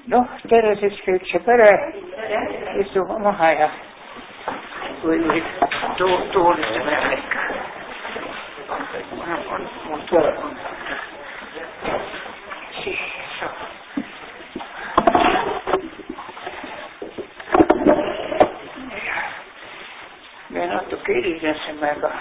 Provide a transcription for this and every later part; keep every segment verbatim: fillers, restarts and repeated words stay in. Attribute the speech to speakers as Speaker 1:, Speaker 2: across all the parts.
Speaker 1: Noh, tere siis kõik see pere, istume maha ja või tuuliste peale ikka. Mul telefon. Siis saab. Me natuke hilisesime, aga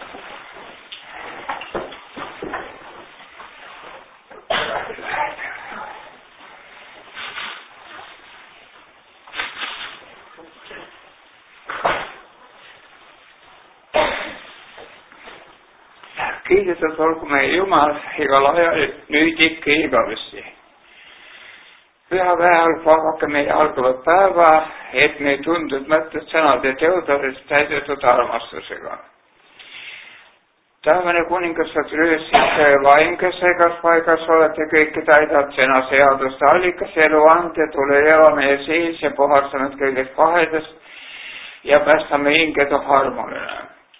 Speaker 1: kiidetud olgu meie Jumal igal ajal, nüüd ikka igavesti. Püha päeval vabake meie algavat päeva, et meie tundud mõtted, sõnad ja teod olid täidetud armastusega. Taevane kuningas saad rüüsisse vaim, kes egas paigas olete, kõike täidab sõna seaduste allikas, elu ande, tule ela meie sees ja puhastame kõigest pahedest ja päästame hingedu harmoline.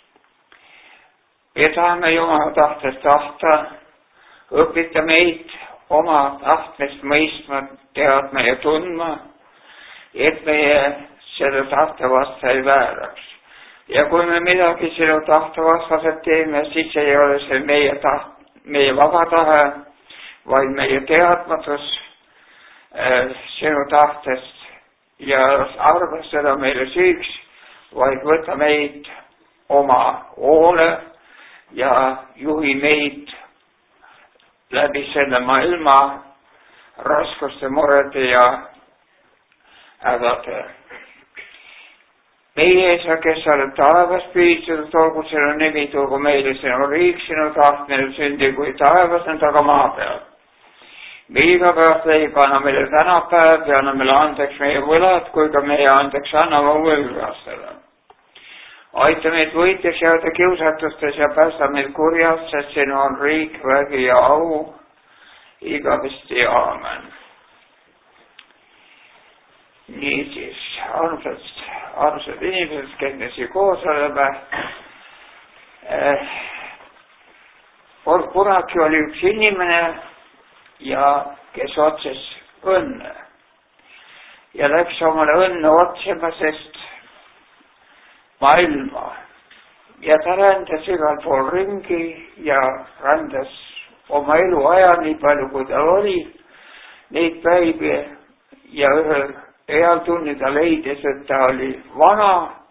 Speaker 1: Ja tahame Jumala tahtest tahta, õpita meid oma tahtmist mõistma, teadma ja tundma, et meie selle tahte vastu ei vääraks. Ja kui me midagi sinu tahte vastaselt teeme, siis ei ole see meie taht, meie vaba tahe, vaid meie teadmatus äh, sinu tahtest ja arva seda meile süüks, vaid võta meid oma hoole ja juhi meid läbi selle maailma raskuste, murede ja hädade. Meie Isa, kes oled taevas pühitsetud, olgu sinu nimi, tulgu meile sinu riik, sinu tahtmine sündi kui taevas on taga maa peal. Me igapäevast leiba anna meile täna päev ja anna meile andeks meie võlad, kui ka meie andeks anname võlgastele. Aita meid võitleks jääda kiusatustes ja päästa meid kurjast, sest sinu on riik, vägi ja au, igavesti aamen. Niisiis, armsad, armsad inimesed, kes me siin koos oleme. Eh, kunagi oli üks inimene, ja kes otsis õnne. Ja läks omale õnne otsima, sest maailma. Ja ta rändas igal pool ringi ja rändas oma elu aja nii palju, kui tal oli neid päivi ja ühel heal tunni ta leidis, et ta oli vana,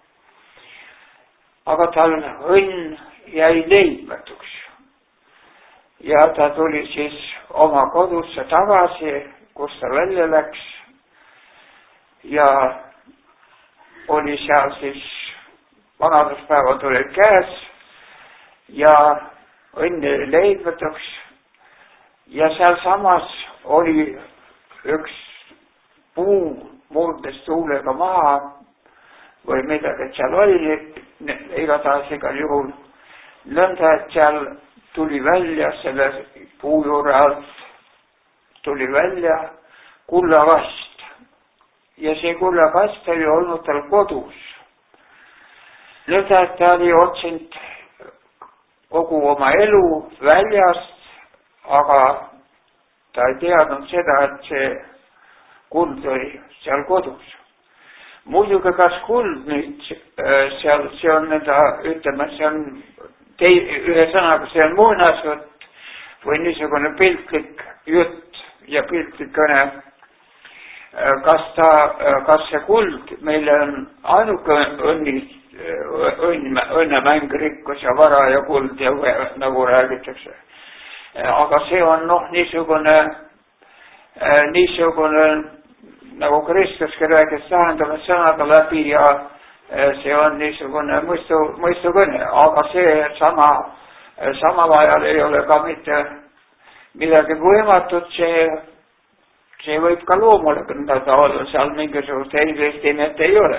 Speaker 1: aga tal õnn jäi leidmatuks. Ja ta tuli siis oma kodusse tagasi, kus ta välja läks ja oli seal siis vanaduspäevad olid käes ja õnne leidmatuks ja seal samas oli üks puu muudest tuulega maha või midagi, et seal oli igatahes igal juhul nõnda, et seal tuli välja selle puu juure alt tuli välja kullakast ja see kullakast oli olnud tal kodus. Nõnda, et ta oli otsinud kogu oma elu väljast, aga ta ei teadnud seda, et see kuld oli seal kodus. Muidugi kas kuld nüüd seal, see on nõnda, ütleme, see on tei, ühe sõnaga, see on muinasjutt või niisugune piltlik jutt ja piltlik kõne. Kas ta, kas see kuld meile on ainuke õnnis, õnne, õnnemäng, rikkus ja vara ja kuld ja nagu räägitakse. Aga see on noh niisugune, niisugune nagu Kristuski räägis tähendavad sõnade läbi ja see on niisugune mõistu, mõistukõne, aga see sama, samal ajal ei ole ka mitte midagi võimatut, see, see võib ka loomulikult olla, seal mingisugust eilist imet ei ole.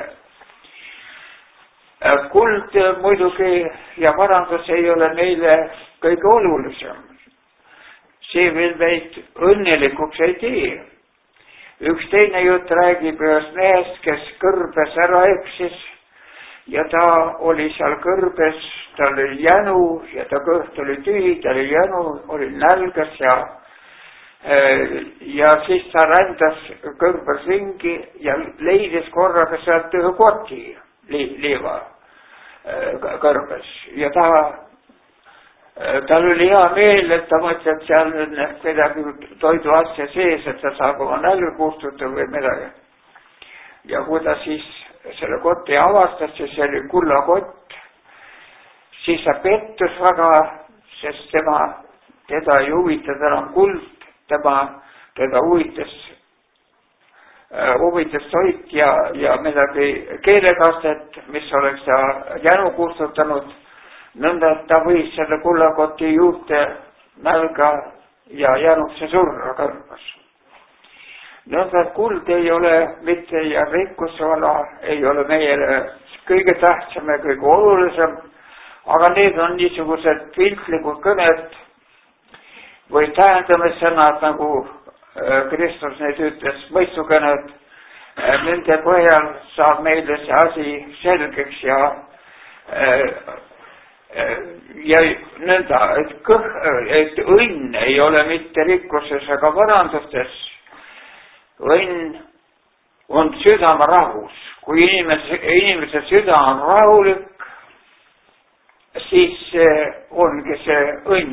Speaker 1: Kuld muidugi ja varandus ei ole meile kõige olulisem. See veel meid õnnelikuks ei tee. Üks teine jutt räägib ühest mehest, kes kõrbes ära eksis ja ta oli seal kõrbes, tal oli jänu ja ta kõht oli tühi, ta oli jänu, oli nälgas ja ja siis ta rändas kõrbes ringi ja leidis korraga sealt ühe koti liiva kõrbes ja ta tal oli hea meel, et ta mõtles, et seal on midagi toiduasja sees, et ta saab oma nälga kustutada või midagi. Ja kui ta siis selle koti avastas, siis see oli kullakott, siis ta pettus väga, sest tema, teda ei huvitanud enam kuld, tema, teda huvitas, huvitas toit ja, ja midagi keelekastet, mis oleks ta jänu kustutanud, nõnda, et ta võis selle kullakoti juurde nälga ja jänukse surra kõrbas. Nõnda, et kuld ei ole mitte ja rikkusvala ei ole meile kõige tähtsam ja kõige olulisem, aga need on niisugused piltlikud kõned või tähendamissõnad, nagu Kristus neid ütles, mõistukõned, nende põhjal saab meile see asi selgeks ja ja nõnda, et, kõh, et õnn ei ole mitte rikkuses ega varandustes. Õnn on südame rahus. Kui inimese, inimese süda on rahulik, siis ongi see õnn.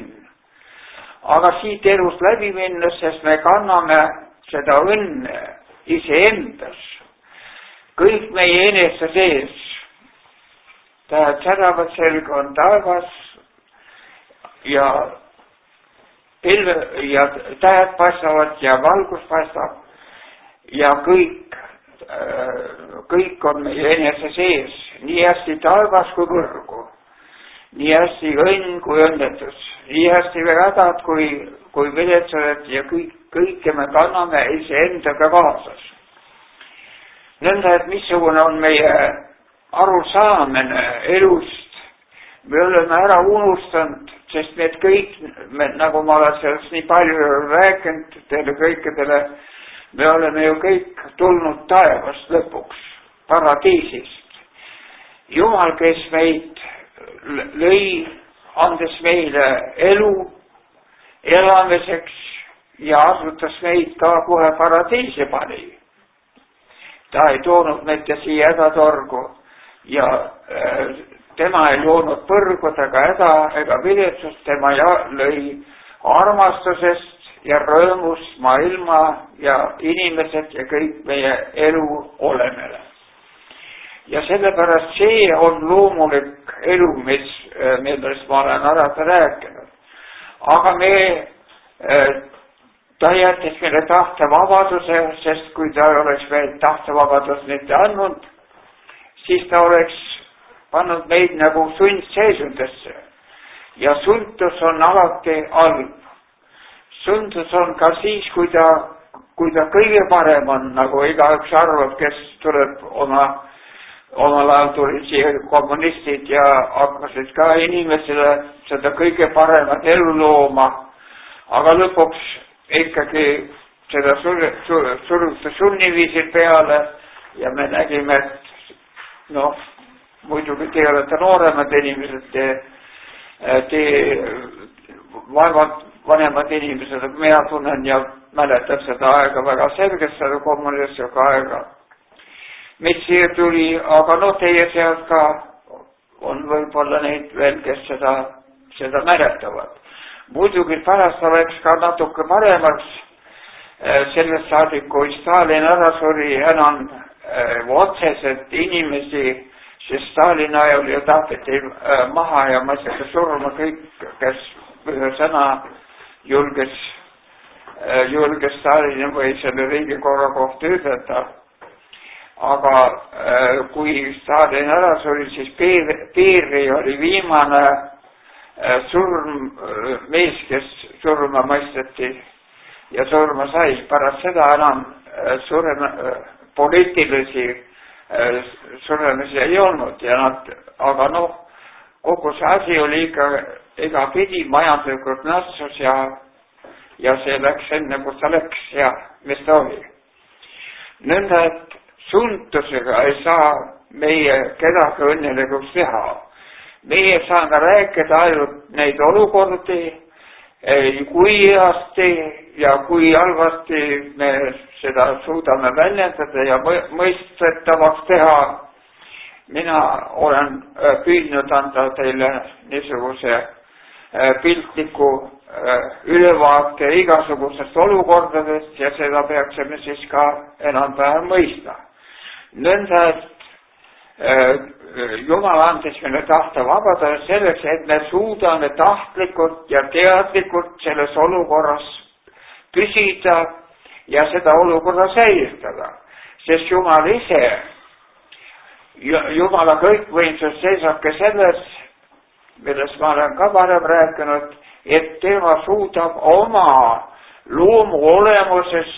Speaker 1: Aga siit elus läbi minnes, sest me kanname seda õnne iseendas. Kõik meie enese sees. Tähed säravad, selge on taevas ja, pilve, ja tähed paistavad ja valgus paistab ja kõik, kõik on meie enese sees, nii hästi taevas kui kõrgu, nii hästi õnn kui õnnetus, nii hästi hädad kui, kui viletsused ja kõik, kõike me kanname iseendaga kaasas. Nõnda, et missugune on meie arusaamine elust, me oleme ära unustanud, sest need kõik, me, nagu ma olen sellest nii palju rääkinud teile kõikidele, me oleme ju kõik tulnud taevast lõpuks, paradiisist. Jumal, kes meid lõi, andes meile elu elamiseks ja asutas meid ka kohe paradiisi pani. Ta ei toonud meid siia hädatorgu. Ja äh, tema ei loonud põrgud ega häda ega viletsust, tema ja, lõi armastusest ja rõõmust maailma ja inimesed ja kõik meie elu olemine. Ja sellepärast see on loomulik elu, mis, millest ma olen alati rääkinud. Aga me, äh, ta jättis meile tahtevabaduse, sest kui ta oleks meil tahtevabadust mitte andnud, siis ta oleks pannud meid nagu sundseisundesse. Ja sundus on alati halb. Sundus on ka siis, kui ta, kui ta kõige parem on, nagu igaüks arvab, kes tuleb oma, omal ajal tulid siia kommunistid ja hakkasid ka inimesele seda kõige paremat elu looma. Aga lõpuks ikkagi seda suruta sunniviisid peale ja me nägime, et noh, muidugi te olete nooremad inimesed, te, te vaevalt vanemad inimesed, mina tunnen ja mäletan seda aega väga selgelt, seda kommunistlikku aega, mis siia tuli, aga no teie sealt ka on võib-olla neid veel, kes seda, seda mäletavad. Muidugi pärast oleks ka natuke paremaks sellest saadik, kui Stalin ära suri enam otseselt inimesi, sest Stalin ajal ju tahteti maha ja mõisteti surma kõik, kes ühe sõna julges, julges Stalini või selle riigikorra kohta ütelda. Aga kui Stalin ära suri, siis Piiri oli viimane surm, mees, kes surma mõisteti ja surma sai. Pärast seda enam surma poliitilisi suremisi ei olnud ja nad, aga noh, kogu see asi oli ikka ega pidi majanduslikult nassus ja, ja see läks enne, kus ta läks ja mis ta oli. Nõnda, et suntusega ei saa meie kedagi õnnelikuks teha. Meie saame rääkida ainult neid olukordi, kui heasti ja kui halvasti me seda suudame väljendada ja mõistetavaks teha. Mina olen püüdnud anda teile niisuguse piltliku ülevaate igasugusest olukordadest ja seda peaksime siis ka enam-vähem mõista. Nõnda, et Jumal andis meile tahte vabada selleks, et me suudame tahtlikult ja teadlikult selles olukorras püsida ja seda olukorra säilitada. Sest Jumal ise, Jumala kõikvõimsus seisabki selles, millest ma olen ka varem rääkinud, et tema suudab oma loomu olemuses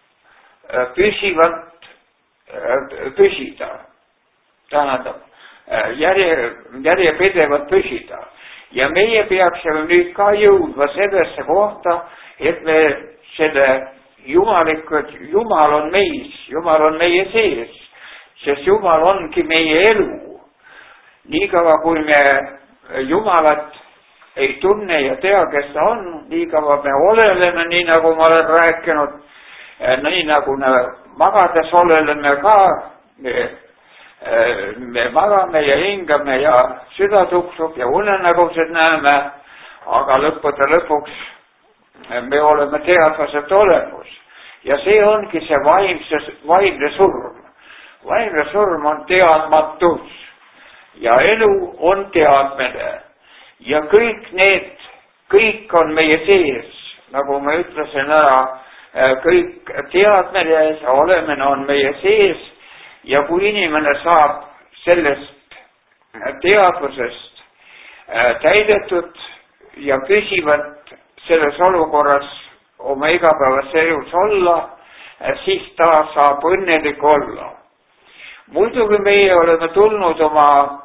Speaker 1: püsivalt püsida. Tähendab, järje, järjepidevalt püsida. Ja meie peaksime nüüd ka jõudma sellesse kohta, et me selle jumalikud, Jumal on meis, Jumal on meie sees, sest Jumal ongi meie elu. Niikaua kui me Jumalat ei tunne ja tea, kes ta on, niikaua me oleleme, nii nagu ma olen rääkinud, nii nagu me magades oleleme ka, me, me magame ja hingame ja süda tuksub ja unenägused näeme, aga lõppude lõpuks me oleme teadvased olemus. Ja see ongi see vaimse, vaimne surm. Vaimne surm on teadmatus ja elu on teadmine. Ja kõik need, kõik on meie sees, nagu ma ütlesin ära, kõik teadmine ja olemine on meie sees ja kui inimene saab sellest teadvusest täidetud ja püsivalt selles olukorras oma igapäevas elus olla, siis ta saab õnnelik olla. Muidugi meie oleme tulnud oma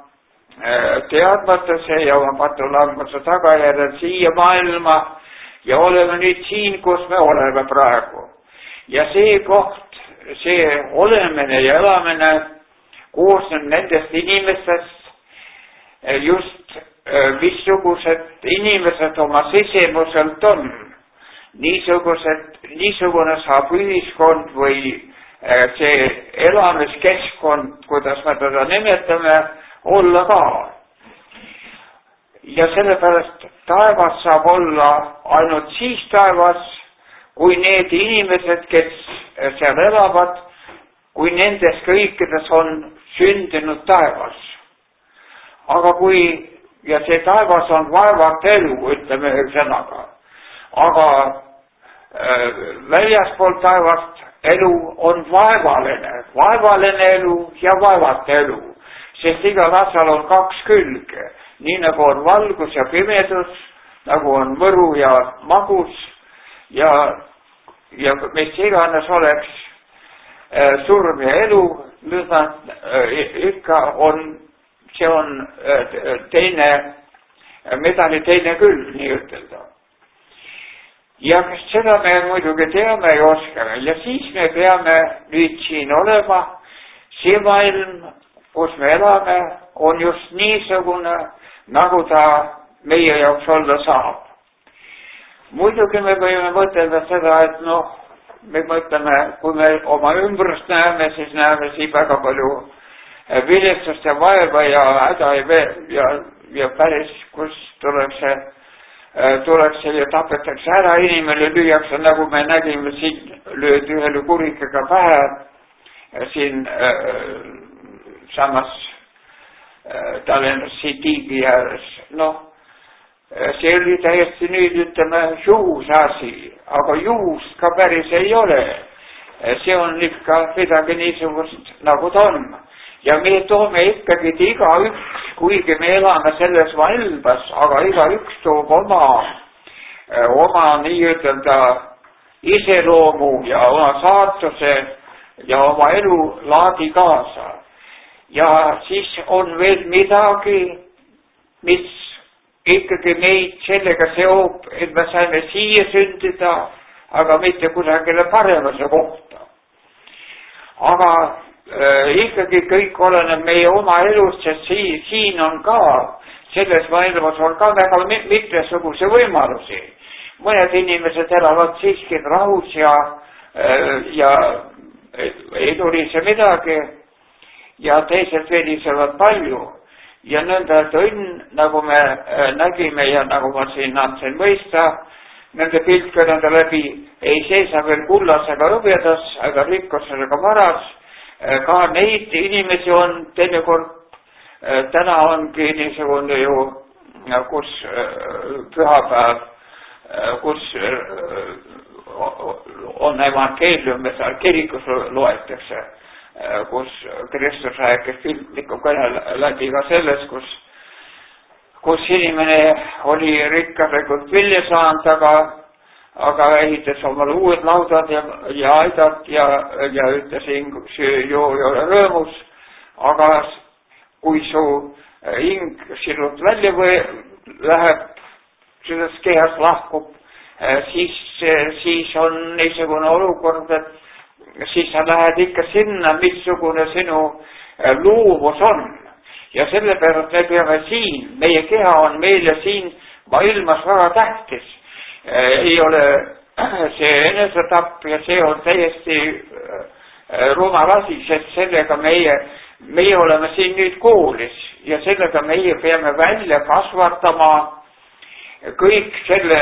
Speaker 1: teadmatuse ja oma patulanguse tagajärjel siia maailma ja oleme nüüd siin, kus me oleme praegu. Ja see koht, see olemine ja elamine koosneb nendest inimestest, just missugused inimesed oma sisemuselt on. Niisugused, niisugune saab ühiskond või see elamiskeskkond, kuidas me teda nimetame, olla ka. Ja sellepärast taevas saab olla ainult siis taevas, kui need inimesed, kes seal elavad, kui nendes kõikides on sündinud taevas. Aga kui, ja see taevas on vaevalt elu, ütleme sõnaga, aga äh, väljaspool taevast elu on vaevaline, vaevaline elu ja vaevalt elu. Sest igal asjal on kaks külge, nii nagu on valgus ja pimedus, nagu on mõru ja magus ja, ja mis iganes oleks äh, surm ja elu, nüüd äh, ikka on, see on äh, teine, medali teine külg, nii ütelda. Ja seda me muidugi teame ja oskame ja siis me peame nüüd siin olema, see maailm, kus me elame, on just niisugune, nagu ta meie jaoks olla saab. Muidugi me võime mõtelda seda, et noh, me mõtleme, kui me oma ümbrust näeme, siis näeme siin väga palju viletsust ja vaeva ja häda ja, ja, ja päris, kus tuleks, tuleks ja tapetakse ära, inimene lüüakse, nagu me nägime siin, löödi ühele kurikaga pähe, siin samas Tallinnas Tiigi ääres. Noh, see oli täiesti nüüd, ütleme, juhus asi, aga juhust ka päris ei ole. See on ikka midagi niisugust, nagu ta on. Ja me toome ikkagi igaüks, kuigi me elame selles maailmas, aga igaüks toob oma, oma nii-ütelda iseloomu ja oma saatuse ja oma elu laadi kaasa. Ja siis on veel midagi, mis ikkagi meid sellega seob, et me saime siia sündida, aga mitte kusagile paremase kohta. Aga äh, ikkagi kõik oleneb meie oma elust, sest siin, siin on ka, selles maailmas on ka väga mitmesuguse võimalusi. mõned inimesed elavad siiski rahus ja, ja ei tulise midagi ja teised velisevad palju. Ja nõnda, et õnn, nagu me nägime ja nagu ma siin andsin mõista, nende piltkõnede läbi ei seisa veel kullas ega hõbedas, aga rikkus ega varas. Ka neid inimesi on teinekord, täna ongi niisugune ju, kus pühapäev, kus on evangeelium ja seal kirikus loetakse, kus Kristus rääkis piltliku kõne läbi ka selles, kus, kus inimene oli rikkalikult vilja saanud, aga, aga ehitas omale uued laudad ja, ja aidad ja, ja ütles hing, söö, joo ja ole rõõmus, aga kui su hing sinult välja või läheb, sellest kehast lahkub, siis, siis on niisugune olukord, et siis sa lähed ikka sinna, missugune sinu luuvus on. Ja sellepärast me peame siin, meie keha on meile siin maailmas väga tähtis. Ei ole see enesetapp ja see on täiesti rumal asi, sest sellega meie, meie oleme siin nüüd koolis ja sellega meie peame välja kasvatama kõik selle,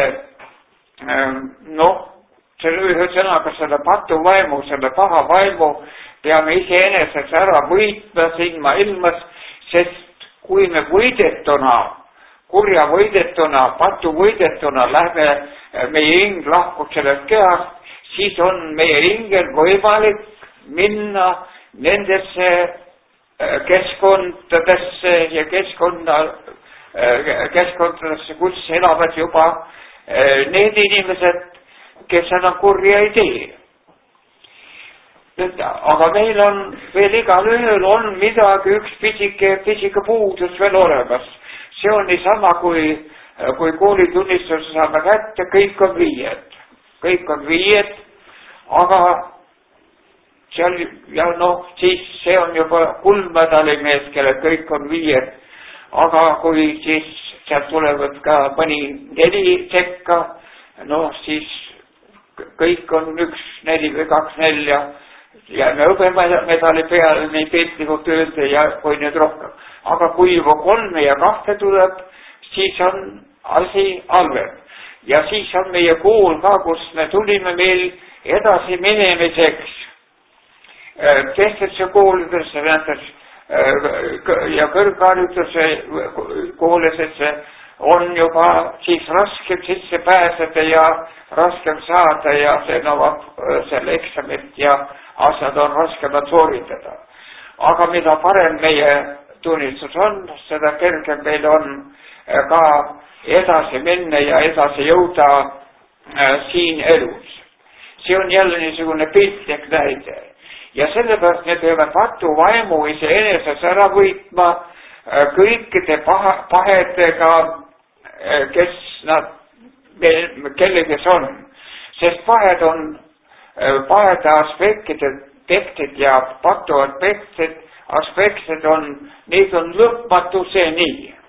Speaker 1: noh, selle ühe sõnaga selle patu vaimu, selle paha vaimu peame iseeneseks ära võitma siin maailmas, sest kui me võidetuna, kurja võidetuna, patu võidetuna lähme, meie hing lahkub sellest kehast, siis on meie hingel võimalik minna nendesse keskkondadesse ja keskkonda, keskkondadesse, kus elavad juba need inimesed, kes enam kurja ei tee. Aga meil on veel igal ühel on midagi, üks pisike, pisike puudus veel olemas. See on niisama, kui, kui koolitunnistuse saame kätte, kõik on viied. Kõik on viied, aga seal, ja noh, siis see on juba kuldmedali mees, kelle kõik on viied. Aga kui siis sealt tulevad ka mõni neli sekka, noh, siis kõik on üks, neli või kaks nelja ja me hõbemedali peale nii piltlikult öelda ja kui nüüd rohkem. Aga kui juba kolme ja kahte tuleb, siis on asi halvem. Ja siis on meie kool ka, kus me tulime meil edasi minemiseks teistesse koolidesse ja kõrghariduse koolidesse on juba siis raskem sisse pääseda ja raskem saada ja see nõuab selle eksamit ja asjad on raskemad sooritada. Aga mida parem meie tunnistus on, seda kergem meil on ka edasi minna ja edasi jõuda siin elus. See on jälle niisugune piltlik näide. Ja sellepärast me peame patu vaimu iseeneses ära võitma kõikide paha, pahedega, kes nad, kelleges on. Sest pahed on, pahede aspektid, tektid ja patu aspektid, aspektid on, neid on lõpmatuseni.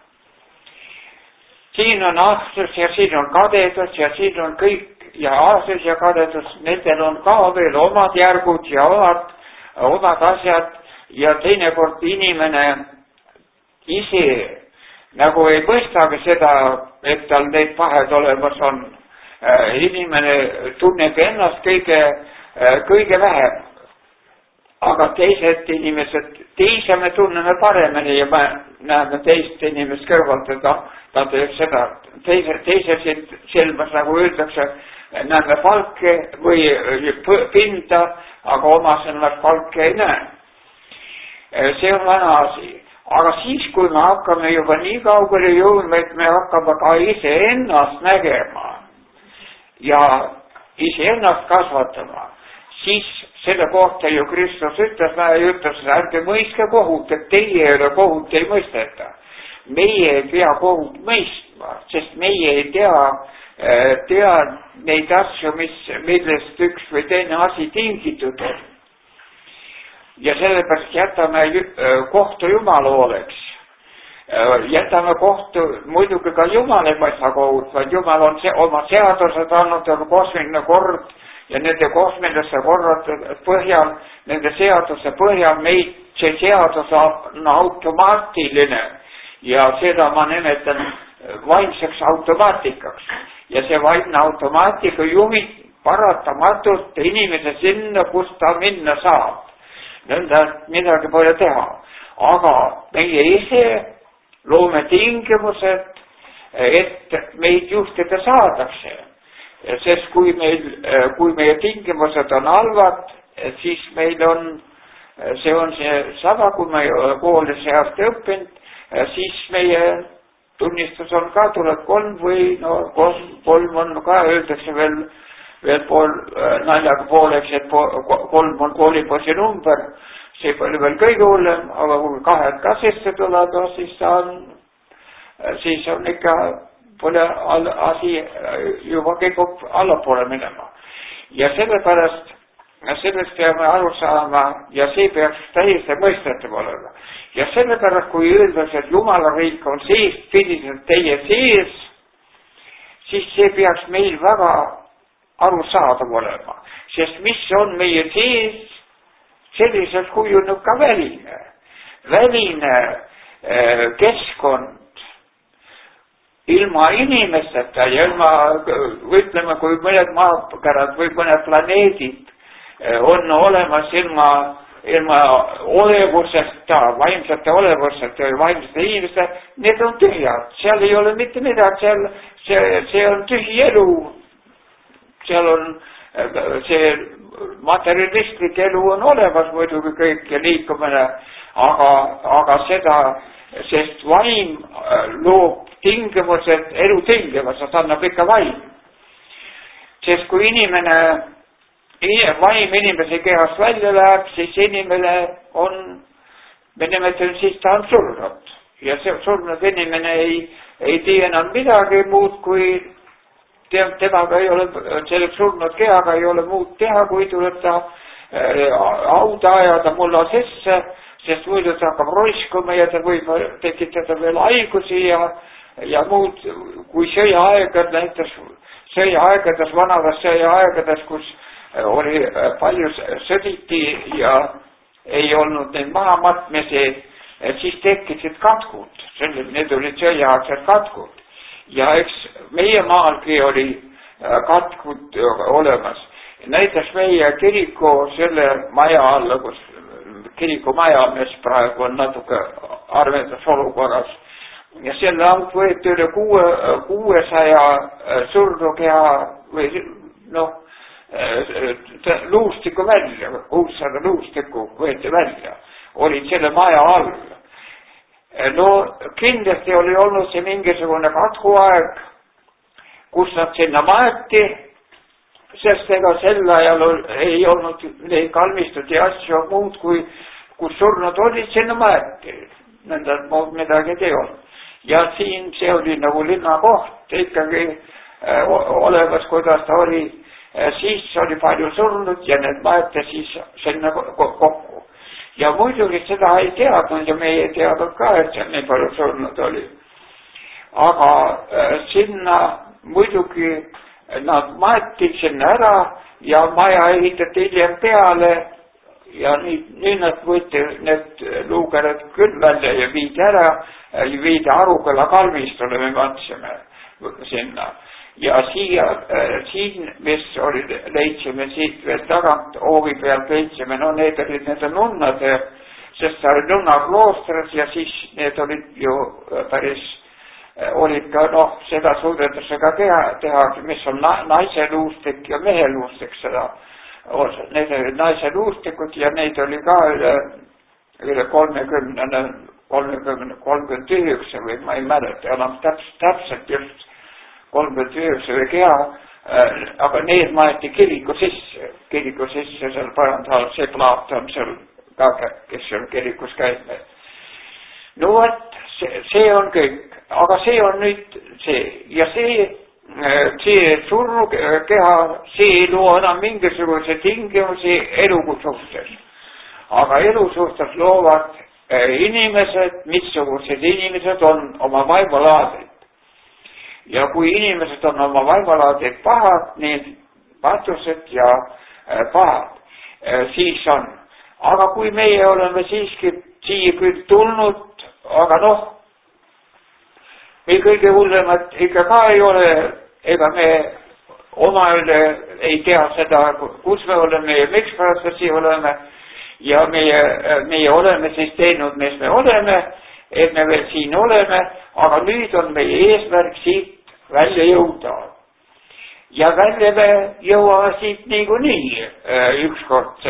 Speaker 1: Siin on ahsus ja siin on kadedus ja siin on kõik ja ahsus ja kadedus, nendel on ka veel omad järgud ja omad, omad asjad ja teinekord inimene ise nagu ei mõistagi seda, et tal need pahed olemas on. Inimene tunneb ennast kõige, kõige vähem. Aga teised inimesed, teise me tunneme paremini ja me näeme teist inimest kõrvalt, et ta teeb seda. Teise, teise silmas, nagu öeldakse, näeme palke või pinda, aga oma sõnast palke ei näe. See on vana asi. Aga siis, kui me hakkame juba nii kaugele jõudma, et me hakkame ka ise ennast nägema ja ise ennast kasvatama, siis selle kohta ju Kristus ütles, ütles, ärge mõistke kohut, et teie ei ole kohut ei mõisteta. Meie ei pea kohut mõistma, sest meie ei tea, tea neid asju, mis, millest üks või teine asi tingitud on. Ja sellepärast jätame kohtu Jumala hooleks. jätame kohtu, muidugi ka Jumal ei mõista kohut, vaid Jumal on see, oma seadused andnud, on kosmiline kord ja nende kosmilise korrade põhjal, nende seaduse põhjal meid, see seadus on automaatiline ja seda ma nimetan vaimseks automaatikaks ja see vaimne automaatika juhib paratamatult inimese sinna, kus ta minna saab. Nõnda midagi pole teha, aga meie ise loome tingimused, et meid juhtida saadakse. Sest kui meil, kui meie tingimused on halvad, siis meil on, see on see sama, kui me koolis heast õppinud, siis meie tunnistus on ka, tuleb kolm või no kolm, kolm on ka, öeldakse veel, veel pool naljaga pooleks, et kolm on koolipoisi number, see oli veel kõige hullem, aga kui kahed ka sisse tuleb, siis on, siis on ikka pole asi juba kipub allapoole minema. Ja sellepärast, sellest peame aru saama ja see peaks täiesti mõistetav olema. Ja sellepärast, kui öeldakse, et Jumala riik on sees, pidiselt teie sees, siis see peaks meil väga arusaadav olema. Sest mis on meie sees, selliselt kujuneb ka väline. Väline äh, keskkond ilma inimesteta ja ilma, ütleme, kui mõned maakärad või mõned planeedid on olemas ilma, ilma olevusesta, vaimsete olevuseta ja vaimsete inimeste, need on tühjad. Seal ei ole mitte midagi, seal, see, see on tühi elu. Seal on see materialistlik elu on olemas muidugi kõik ja liikumine, aga, aga seda, sest vaim loob tingimused, elu tingimused annab ikka vaim. Sest kui inimene, vaim inimese kehast välja läheb, siis inimene on, me nimetame, siis ta on surnud. Ja see surnud inimene ei, ei tee enam midagi muud, kui temaga ei ole, selleks surnud kehaga ei ole muud teha, kui tuleb ta hauda ajada mulla sisse, sest muidu ta hakkab roiskuma ja ta võib tekitada veel haigusi ja ja muud, kui sõjaaegad näiteks, sõjaaegades, vanavas sõjaaegades, kus oli palju sõditi ja ei olnud neid mahamatmisi, siis tekkisid katkud, need olid sõjaaegsed katkud. Ja eks meie maalgi oli katkud olemas. Näiteks meie kiriku selle maja alla, kus kiriku maja, mis praegu on natuke arvendas olukorras, ja selle alt võeti üle kuue, kuuesaja surnukeha või noh, luustiku välja, kuussada luustikku võeti välja, olid selle maja all. No kindlasti oli olnud see mingisugune katkuaeg, kus nad sinna maeti, sest ega sel ajal ei olnud neid kalmistud ja asju muud, kui kus surnud olid, sinna maeti. Nende muud midagi ei olnud. Ja siin see oli nagu linnakoht ikkagi äh, olemas, kuidas ta oli, äh, siis oli palju surnud ja need maete siis sinna kokku. Ja muidugi seda ei teadnud ja meie ei teadnud ka, et seal nii palju surnud oli. Aga äh, sinna muidugi nad maeti sinna ära ja maja ehitati hiljem peale ja nii, nii nad võeti need luukerad küll välja ja viidi ära, viidi Arukõla kalmistule, me mõtlesime sinna. Ja siia, siin, mis oli, leidsime siit veel tagant, hoovi pealt leidsime, no need olid need nunnad, sest see oli nunnakloosteris ja siis need olid ju päris, olid ka, noh, seda suudetakse ka teha, teha, mis on na, naise luustik ja mehe luustik seda. Need olid naise luustikud ja neid oli ka üle, üle kolmekümne, kolmekümne, kolmkümmend üheksa või ma ei mäleta enam täpselt, täpselt just kolmkümmend üheksa või keha, aga need maeti kiriku sisse, kiriku sisse seal parandal, see plaat on seal ka, kes seal kirikus käib. No võt, see, see on kõik, aga see on nüüd see ja see see surnukeha, see ei loo enam mingisuguse tingimusi elu suhtes. Aga elu suhtes loovad inimesed, missugused inimesed on oma vaimulaadid. Ja kui inimesed on oma vaimulaadid pahad, nii patused ja pahad, siis on. Aga kui meie oleme siiski siia küll tulnud, aga noh, meil kõige hullemat ikka ka ei ole, ega me oma üle ei tea seda, kus me oleme ja miks pärast siia oleme ja meie, meie oleme siis teinud, mis me oleme, et me veel siin oleme, aga nüüd on meie eesmärk siit välja jõuda. Ja välja me jõuame siit niikuinii ükskord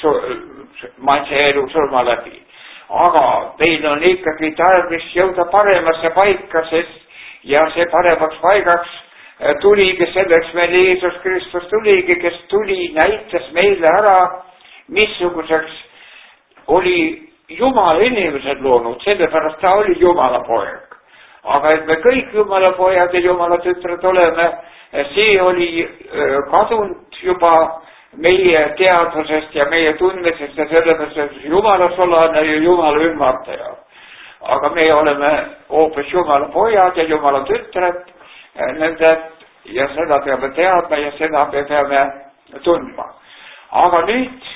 Speaker 1: maise elu surma läbi. Aga meil on ikkagi tarvis jõuda paremasse paika, sest ja see paremaks paigaks tuligi selleks meil Jeesus Kristus tuligi, kes tuli, näitas meile ära, missuguseks oli Jumala inimesed loonud, sellepärast ta oli Jumala poeg. Aga et me kõik Jumala pojad ja Jumala tütred oleme, see oli kadunud juba meie teadvusest ja meie tundmisest ja sellepärast Jumala solane ja Jumala ümmardaja. Aga me oleme hoopis Jumala pojad ja Jumala tütred, nende, ja seda peame teadma ja seda me peame tundma. Aga nüüd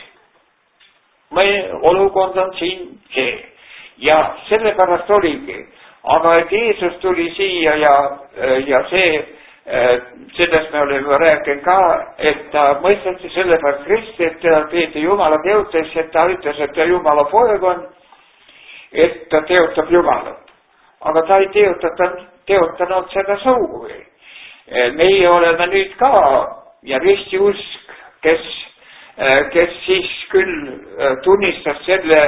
Speaker 1: meie olukord on siin see. Ja sellepärast oligi. Aga et Jeesus tuli siia ja, ja see, sellest me oleme rääkinud ka, et ta mõisteti sellepärast Kristi, et ta peeti Jumala teotes, et ta ütles, et ta Jumala poeg on, et ta teotab Jumalat. Aga ta ei teotanud, teotanud seda sugugi. Meie oleme nüüd ka ja ristiusk, kes, kes siis küll tunnistas selle,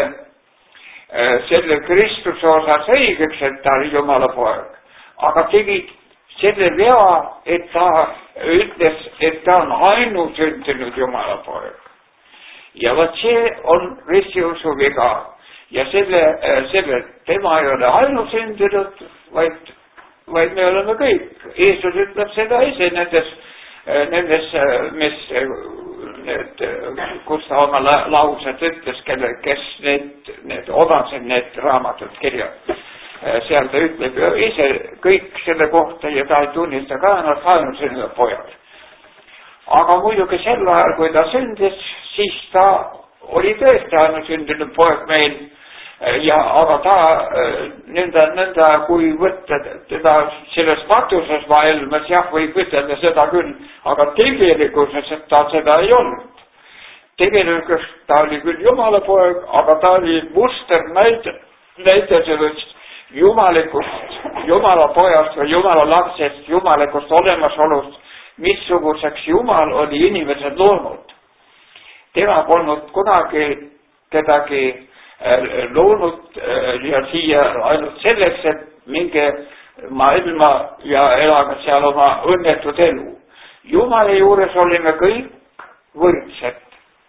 Speaker 1: selle Kristuse osas õigeks, et ta oli Jumala poeg. Aga tegid selle vea, et ta ütles, et ta on ainusündinud Jumala poeg. Ja võt see on ristiusu viga. Ja selle, selle tema ei ole ainusündinud, vaid, vaid me oleme kõik. Jeesus ütleb seda ise nendes, nendes, mis, need, kus ta oma laused ütles, kelle, kes need, need omased need raamatud kirjad. Seal ta ütleb ise kõik selle kohta ja ta ei tunnista ka ennast ainusündinud pojad. Aga muidugi sel ajal, kui ta sündis, siis ta oli tõesti ainusündinud poeg meil ja aga ta nõnda, nõnda kui võtta teda selles matuses maailmas, jah, võib ütelda seda küll, aga tegelikkuses ta seda ei olnud. Tegelikult ta oli küll Jumala poeg, aga ta oli muster näite, näite sellest jumalikust, Jumala pojast või Jumala lapsest, jumalikust olemasolust, missuguseks Jumal oli inimesed loonud. Tema polnud kunagi kedagi loonud ja siia ainult selleks, et mingi maailma ja elame seal oma õnnetud elu. Jumala juures olime kõik võrdsed.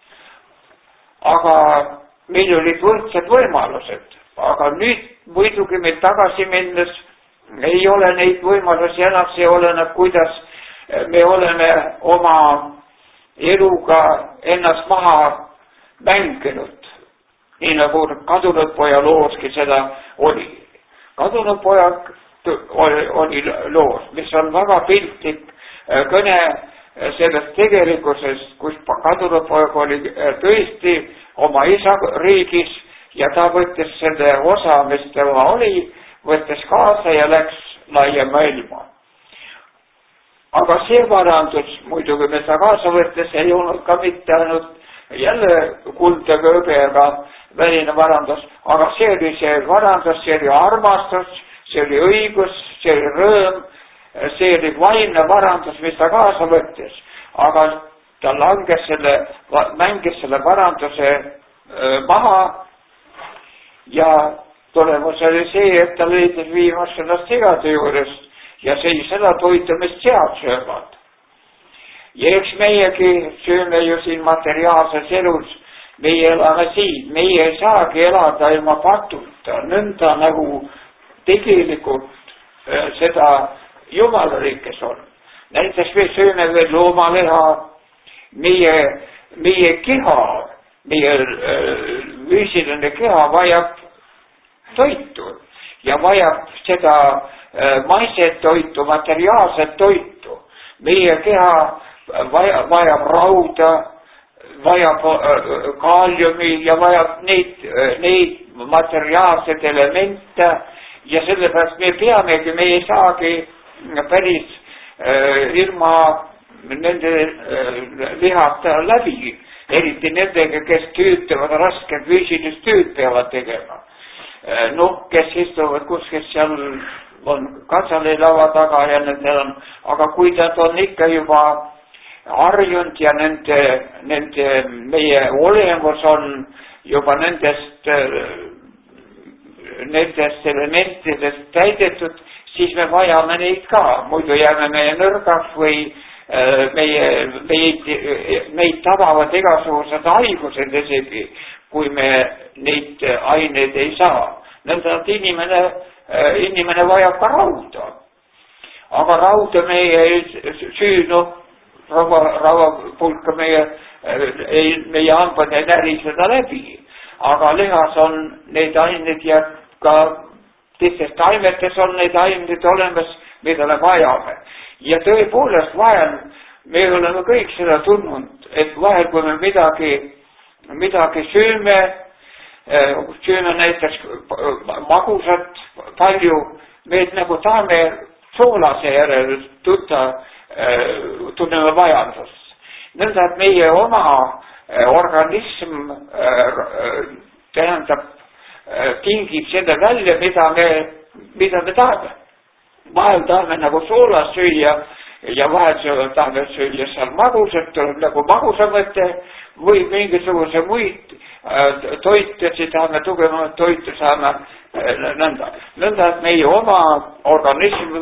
Speaker 1: Aga meil olid võrdsed võimalused. Aga nüüd muidugi meil tagasi minnes ei ole neid võimalusi enam, see oleneb, kuidas me oleme oma eluga ennast maha mänginud. Nii nagu kadunud poja looski seda oli. Kadunud pojak oli, oli loos, mis on väga piltlik kõne sellest tegelikkusest, kus kadunud pojak oli tõesti oma isa riigis ja ta võttis selle osa, mis tema oli, võttis kaasa ja läks laia maailma. Aga see varandus, muidugi me seda kaasa võttes, ei olnud ka mitte ainult jälle kulda kõõbega väline varandus, aga see oli see varandus, see oli armastus, see oli õigus, see oli rõõm, see oli vaimne varandus, mis ta kaasa võttis. Aga ta langes selle, mängis selle varanduse maha ja tulemus oli see, et ta leidis viimast sellest sigade juurest ja see seda toitumist sead söövad. Ja eks meiegi sööme ju siin materiaalses elus, meie elame siin, meie ei saagi elada ilma patuta, nõnda nagu tegelikult äh, seda Jumala riikes on. Näiteks me sööme veel loomaleha, meie, meie keha, meie äh, füüsiline keha vajab toitu ja vajab seda maiset toitu, materiaalset toitu. Meie keha vajab, vajab rauda, vajab kaaliumi ja vajab neid, neid materiaalsed elemente ja sellepärast me peamegi, me ei saagi päris äh, ilma nende äh, lihata läbi, eriti nendega, kes töötavad rasket füüsilist tööd peavad tegema. Äh, noh, kes istuvad kuskil seal on katsale lava taga ja nendel on, aga kui nad on ikka juba harjunud ja nende, nende meie olemus on juba nendest nendest elementidest täidetud, siis me vajame neid ka, muidu jääme meie nõrgaks või meie, meid, meid tabavad igasugused haigused isegi, kui me neid aineid ei saa. Nõnda, et inimene, inimene vajab ka rauda. Aga rauda meie ei süünu, rava, ravapulka meie, meie hambad ei näri seda läbi. Aga lihas on neid aineid ja ka teistest ainetes on neid aineid olemas, mida me vajame. Ja tõepoolest vahel, me oleme kõik seda tundnud, et vahel kui me midagi, midagi sööme, sööme näiteks magusat palju, me nagu tahame soolase järel tunda, tunneme vajadust. Nõnda, et meie oma organism tähendab, tingib seda välja, mida me, mida me tahame. Vahel tahame nagu soolas süüa ja vahel tahame süüa seal magusat, tuleb nagu magusa mõte või mingisuguse muid toitusi tahame, tugevamat toitu saame nõnda. Nõnda, et meie oma organism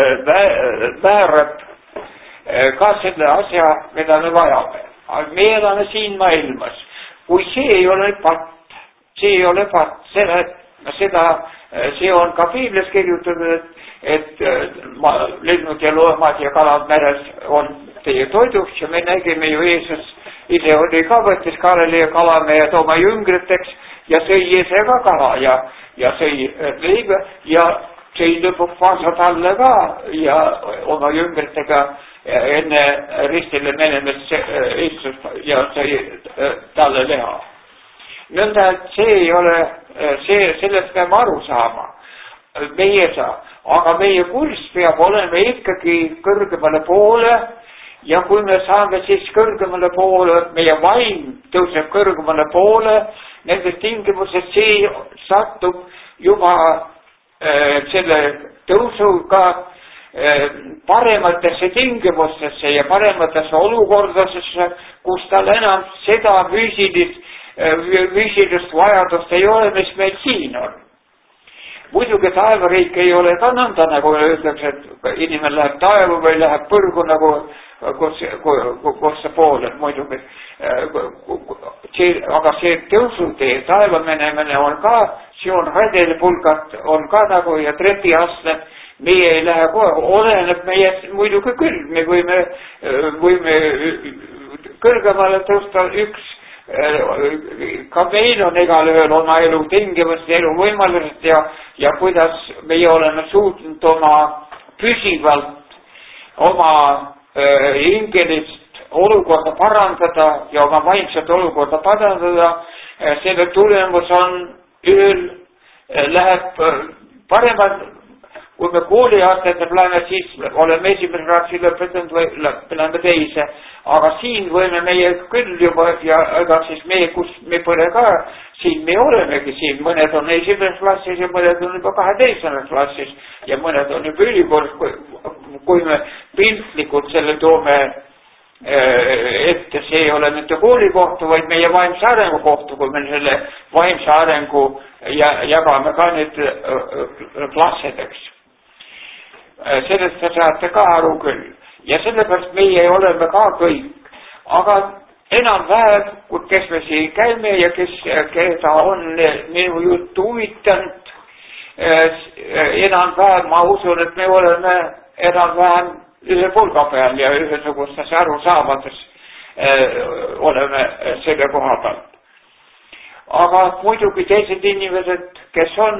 Speaker 1: väärab ka selle asja, mida me vajame. Me elame siin maailmas. Kui see ei ole patt, see ei ole patt, seda, seda, see on ka Piiblis kirjutatud, et, et lennud ja loomad ja kalad meres on teie toiduks ja me nägime ju Jeesus ise oli ka võttis kalali ja kalamehed oma jüngriteks ja sõi ise ka kala ja, ja sõi leiba ja sõi lõpuks vaasad alla ka ja oma jüngritega enne ristile menemist istus ja sai talle leha. Nõnda, et see ei ole, see, sellest peame aru saama. Meie saa, aga meie kurss peab olema ikkagi kõrgemale poole ja kui me saame siis kõrgemale poole, meie vaim tõuseb kõrgemale poole, nendes tingimuses see satub juba äh, selle tõusuga parematesse tingimustesse ja parematesse olukordadesse, kus tal enam seda füüsilist, füüsilist vajadust ei ole, mis meil siin on. Muidugi taevariik ei ole ka nõnda, nagu öeldakse, et inimene läheb taevu või läheb põrgu nagu kus, kus see poole, muidugi. See, aga see tõusutee, taeva menemine on ka, see on redelipulgat, on ka nagu ja trepiastme. Meie ei lähe kohe, oleneb meie muidugi küll, me võime, võime kõrgemale tõusta üks, ka meil on igal ühel oma elu tingimused, elu võimalused ja, ja kuidas meie oleme suutnud oma püsivalt oma äh, hingelist olukorda parandada ja oma vaimset olukorda parandada, selle tulemus on ühel äh, läheb äh, paremad. Kui me kooliaastate läheme, siis oleme esimese klassi lõpetanud või läheme teise, aga siin võime meie küll juba ja ega siis meie, kus me pole ka, siin me olemegi siin, mõned on esimeses klassis ja mõned on juba kaheteistkümnes klassis ja mõned on juba ülikoolis, kui, kui me piltlikult selle toome ette, see ei ole mitte koolikohtu, vaid meie vaimse arengu kohtu, kui me selle vaimse arengu ja, jagame ka nüüd klassedeks. Sellest te saate ka aru küll. Ja sellepärast meie oleme ka kõik. Aga enam-vähem, kes me siin käime ja kes, keda on minu juttu huvitanud, enam-vähem ma usun, et me oleme enam-vähem ühe pulga peal ja ühesugustes arusaamades oleme selle koha pealt. aga muidugi teised inimesed, kes on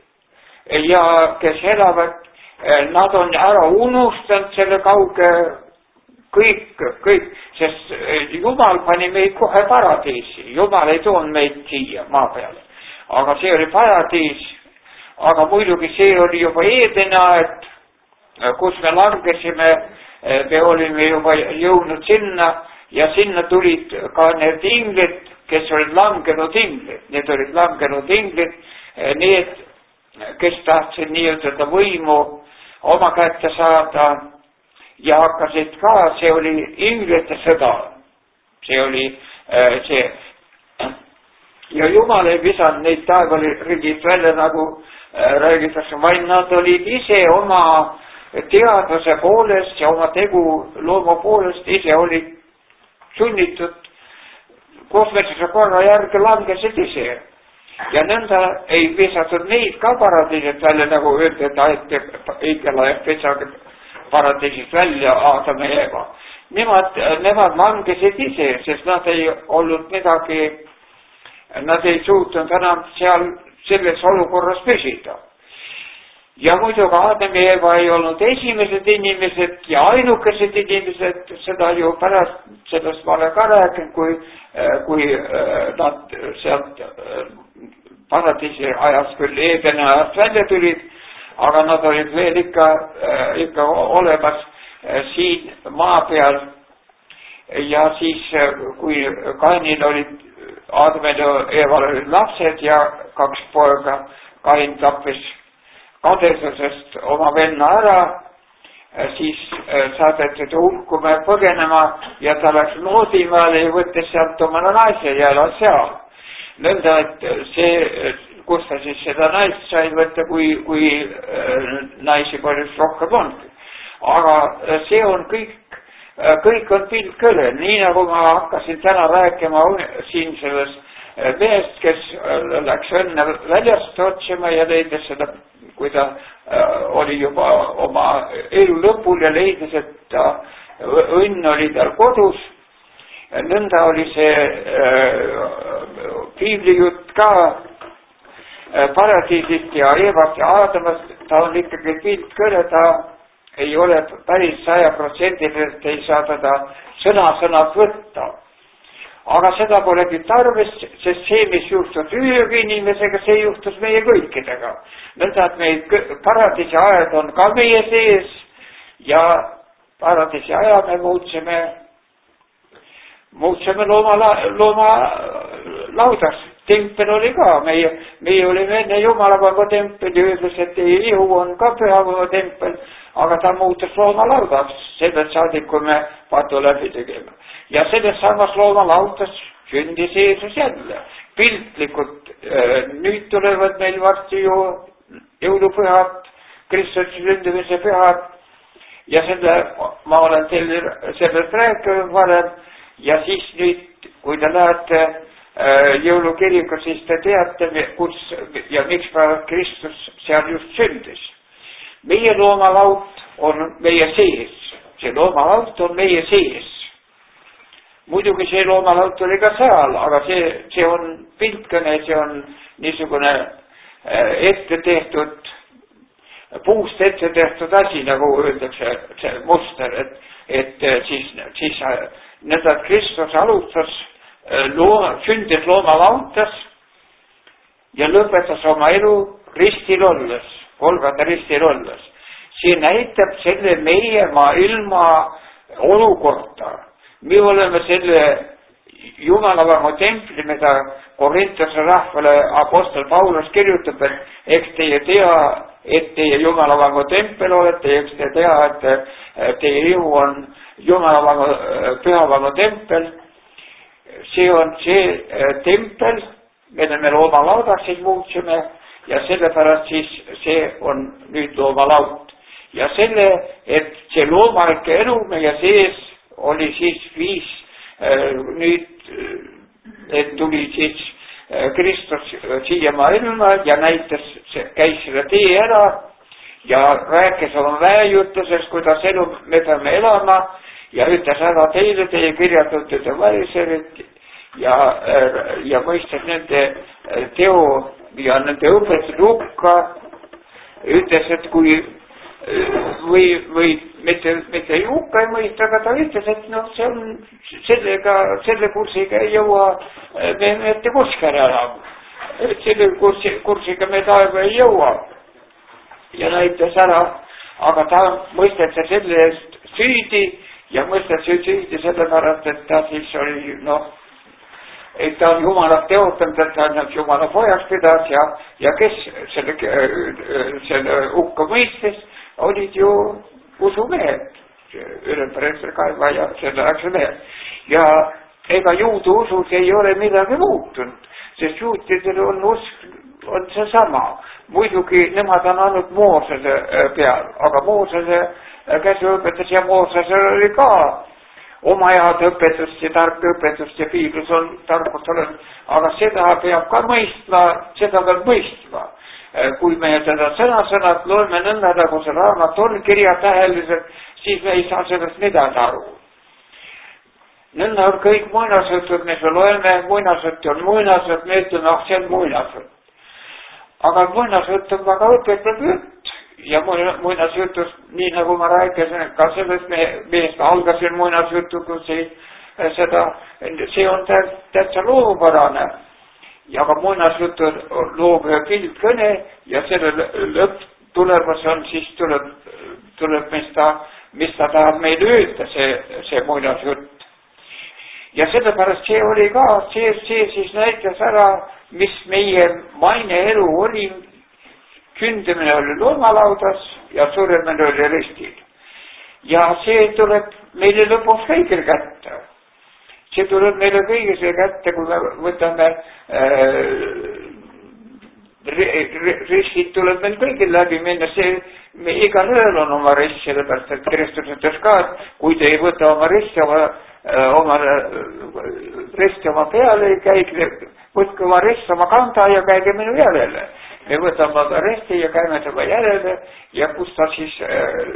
Speaker 1: ja kes elavad, nad on ära unustanud selle kauge kõik, kõik, sest Jumal pani meid kohe paradiisi. Jumal ei toonud meid siia maa peale. Aga see oli paradiis. Aga muidugi see oli juba Eedeni aeg, kus me langesime, me olime juba jõudnud sinna ja sinna tulid ka need inglid, kes olid langenud inglid. Need olid langenud inglid, need, kes tahtsid nii-öelda võimu oma kätte saada ja hakkasid ka, see oli inglite sõda. See oli see. Ja Jumal ei visanud neid taevarigid välja, nagu räägitakse, vaid nad olid ise oma teadvuse poolest ja oma tegu looma poolest ise olid sunnitud kosmilise korra järgi langesid ise. Ja nõnda ei visatud neid ka paradiisist välja, nagu öeldi, et aeti õigela ehk visage paradiisist välja Aadam ja Eeva. Nemad, nemad langesid ise, sest nad ei olnud midagi, nad ei suutnud enam seal selles olukorras püsida. Ja muidugi Aadam ja Eeva ei olnud esimesed inimesed ja ainukesed inimesed, seda ju pärast sellest ma olen ka rääkinud, kui, kui nad sealt paradiisi ajast küll Eedeni ajast välja tulid, aga nad olid veel ikka, ikka olemas siin maa peal. Ja siis, kui Kainil olid, Aadamil ja Eeval olid lapsed ja kaks poega, Kain tappis kadesusest oma venna ära, siis saadeti ta hulkume põgenema ja ta läks Noodimaale ja võttis sealt omale naise ja elas seal. Nõnda, et see, kus ta siis seda naist sai võtta, kui, kui naisi palju rohkem on. Aga see on kõik, kõik on pilt küll. Nii nagu ma hakkasin täna rääkima siin selles mehest, kes läks õnne väljast otsima ja leidis seda, kui ta oli juba oma elu lõpul ja leidis, et ta, õnn oli tal kodus. Nõnda oli see piiblijutt ka paradiisist ja Eevast ja Aadamast. Ta on ikkagi pilt küll, ta ei ole päris saja protsendiliselt, ei saa teda sõna-sõnad võtta. Aga seda polegi tarvis, sest see, mis juhtus ühegi inimesega, see juhtus meie kõikidega. Nõnda, et meie paradiisi ajad on ka meie sees ja paradiisi aja me muutsime, muutsime looma, looma laudas. Tempel oli ka, meie, meie olime enne Jumalavango tempel ja ütles, et Ihu on ka Pühavango tempel, aga ta muutus loomalaudaks, sellest saadik, kui me patu läbi tegime. Ja selles samas loomalautas sündis Jeesus jälle. Piltlikult, nüüd tulevad meil varsti ju jõulupühad, Kristuse sündimise pühad ja selle, ma olen teile sellest rääkinud varem ja siis nüüd, kui te lähete jõulukirika, siis te teate, kus ja miks Kristus seal just sündis. Meie loomalaut on meie sees. See loomalaut on meie sees. Muidugi see loomalaut oli ka seal, aga see, see on piltkõne, see on niisugune ette tehtud, puust ette tehtud asi, nagu öeldakse, see muster, et, et siis, siis nõnda Kristus alustas Looma, sündis loomalautas ja lõpetas oma elu ristil olles, Golgata ristil olles. See näitab selle meie maailma olukorda. Me oleme selle Jumalavango templi, mida Korintuse rahvale apostel Paulus kirjutab, et eks teie tea, et teie Jumalavango tempel olete, eks te tea, et teie ihu on Jumalavango, Pühavango tempel. See on see tempel, mida me loomalaudaksid muutsime ja sellepärast siis see on nüüd loomalaud. Ja selle, et see loomalike elu meie sees oli siis viis, nüüd, et tuli siis Kristus siia maailma ja näitas, käis selle tee ära ja rääkis oma väejutusest, kuidas elu me peame elama ja ütles ära teile, teie kirjatute variserid ja, ja mõistas nende teo ja nende õpetused hukka, ütles, et kui või, või mitte, mitte ei hukka ei mõista, aga ta ütles, et noh, see on sellega, selle kursiga ei jõua me mitte kuskile enam. Et selle kursi, kursiga me taeva ei jõua. Ja näitas ära, aga ta mõisteti selle eest süüdi ja mõisteti süüdi sellepärast, et ta siis oli, noh, et ta on Jumalat teotanud, et ta on Jumala pojaks pidas ja, ja kes selle, selle hukka mõistis, olid ju usumehed, ülempreester Kaeva ja selle aegse mehed. Ja ega juudu usus ei ole midagi muutunud, sest juutidel on usk, on see sama. Muidugi nemad on ainult Moosese peal, aga Moosese käsuõpetus ja Moosesel oli ka oma head õpetust ja tark õpetust ja piiblus on tarkust olen, aga seda peab ka mõistma, seda peab mõistma. Kui me seda sõna-sõnad loeme nõnda, nagu see raamat on kirjatähelised, siis me ei saa sellest midagi aru. Nõnda on kõik muinasjutud, mis me loeme, muinasjutt on muinasjutt, me ütleme, ah, see on muinasjutt. Aga muinasjutt on väga õpetav jutt ja muinasjutus, nii nagu ma rääkisin, ka sellest meest algasin muinasjutuga, seda, see on täitsa loomupärane. Ja ka muinasjutu loob ühe pildkõne ja selle lõpp tulemas on, siis tuleb, tuleb mis ta, mis ta tahab meil öelda, see, see muinasjutt. Ja sellepärast see oli ka, see, see siis näitas ära, mis meie maine elu oli, kündimine oli loomalaudas ja suremine oli ristil. Ja see tuleb meile lõpus kõigil kätte. See tuleb meile kõigile kätte, kui me võtame äh, ristid tuleb meil kõigil läbi minna, see me igal ühel on oma rist, sellepärast et Kristus ütles ka, et kui te ei võta oma risti oma, oma risti oma peale ei käige, võtke oma rist oma kanda ja käige minu järele. Me võtame oma risti ja käime tema järele ja kus ta siis äh,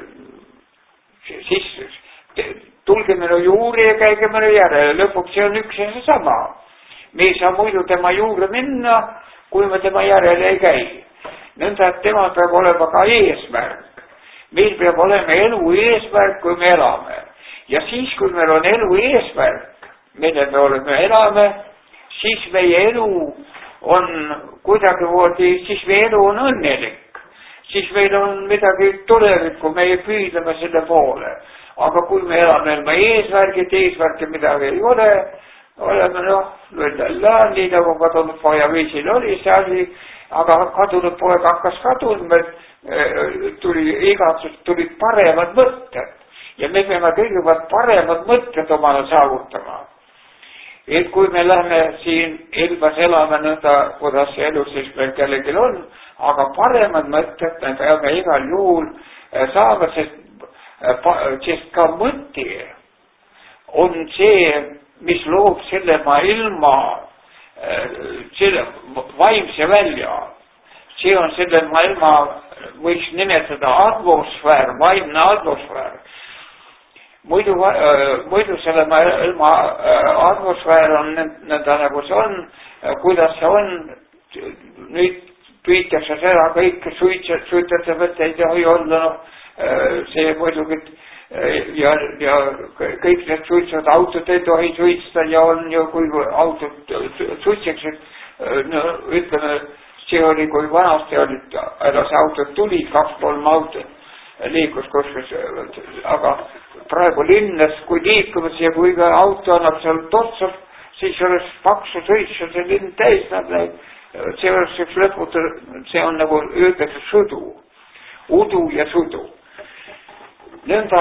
Speaker 1: siis tulge minu juurde ja käige minu järele, lõpuks see on üks ja see sama. Me ei saa muidu tema juurde minna, kui me tema järele ei käi. Nõnda, et tema peab olema ka eesmärk. Meil peab olema elu eesmärk, kui me elame. Ja siis, kui meil on elu eesmärk, mille me oleme elame, siis meie elu on kuidagi voodi, siis meie elu on õnnelik. Siis meil on midagi tulevikku, meie püüdleme selle poole. Aga kui me elame ilma eesmärgid, eesmärgid midagi ei ole, oleme noh, lõlla, nii nagu kadunud poja viisil oli see asi, aga kadunud poeg hakkas kaduma, tuli igatsust, tulid paremad mõtted. Ja me peame kõigepealt paremad mõtted omale saavutama. Et kui me lähme siin ilmas elame nõnda, kuidas see elu siis meil kellelgi on, aga paremad mõtted me peame igal juhul saama, sest sest ka mõte on see, mis loob selle maailma, selle vaimse välja. See on selle maailma, võiks nimetada atmosfäär, vaimne atmosfäär. Muidu, muidu selle maailma atmosfäär on nõnda nagu see on, kuidas see on, nüüd püütakse seda kõik suitsete võtta ei tohi olla, noh, see muidugi ja, ja kõik need suitsevad autod ei tohi suitsta ja on ju, kui autod suitseksid, no ütleme, see oli, kui vanasti olid, see autod tuli, kaks kolm autod liikus kuskus, aga praegu linnas, kui liikumas ja kui ka auto annab seal totsalt, siis oleks paksu suitsa see linn täis, nad näib, see oleks üks lõputu, see on nagu öeldakse sudu, udu ja sudu. Nõnda,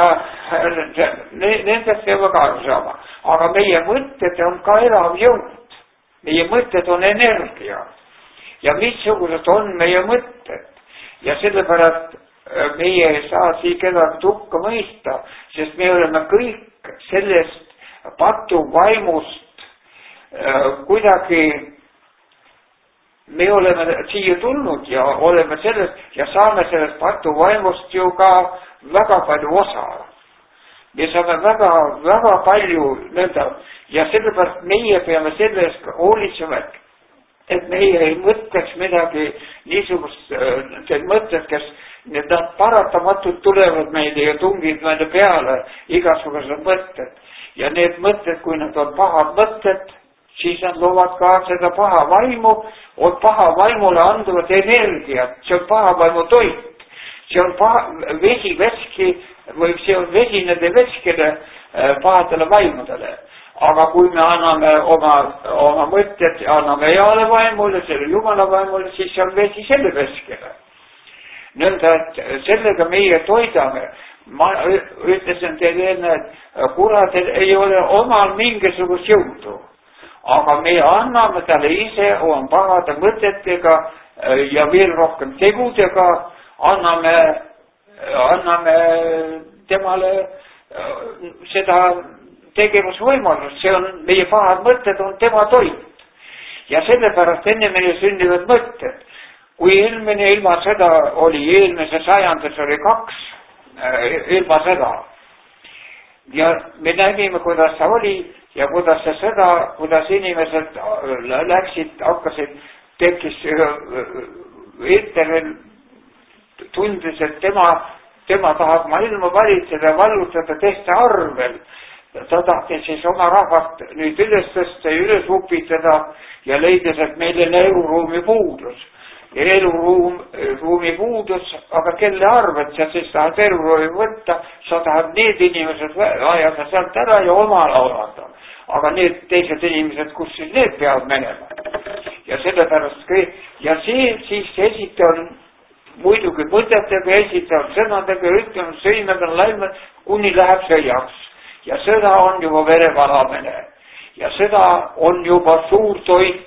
Speaker 1: nendest peame ka saama. Aga meie mõtted on ka elav jõud. Meie mõtted on energia. Ja missugused on meie mõtted. Ja sellepärast meie ei saa siin kedagi hukka mõista, sest me oleme kõik sellest patu vaimust kuidagi, me oleme siia tulnud ja oleme sellest ja saame sellest patu vaimust ju ka väga palju osa. me saame väga, väga palju nõnda ja sellepärast meie peame selle eest hoolitsema, et meie ei mõtleks midagi niisugust, need mõtted, kes need paratamatult tulevad meile ja tungid meile peale igasugused mõtted ja need mõtted, kui nad on pahad mõtted, siis nad loovad ka seda paha vaimu, on paha vaimule anduvad energiat, see on paha vaimu toit, see on paha, vesi veski või see on vesi nende veskele pahadele vaimudele. Aga kui me anname oma, oma mõtted, anname heale vaimule, selle jumala vaimule, siis see on vesi selle veskele. Nõnda, et sellega meie toidame. Ma ütlesin teile enne, et kuradel ei ole omal mingisugust jõudu. Aga me anname talle ise oma pahade mõtetega ja veel rohkem tegudega, anname, anname temale seda tegevusvõimalust, see on, meie pahad mõtted on tema toit. Ja sellepärast enne meie sünnivad mõtted. Kui eelmine ilma seda oli, eelmise sajandis oli kaks ilma seda. Ja me nägime, kuidas see oli ja kuidas see seda, kuidas inimesed läksid, hakkasid, tekkis Hitleril tundis, et tema, tema tahab maailma valitseda, vallutada teiste arvel. Ta tahtis siis oma rahvast nüüd üles tõsta ja üles upitada ja leides, et meil on eluruumi puudus. Ja eluruum, ruumi puudus, aga kelle arvet sa siis tahad eluruumi võtta, sa tahad need inimesed ajada sealt ära ja omale omada. Aga need teised inimesed, kus siis need peavad menema. Ja sellepärast kõik, ja see siis esitan muidugi mõtetega, esitan sõnadega, ütleme, sõimega, laimega, kuni läheb sõjaks. Ja sõda on juba verevalamine ja sõda on juba suur toit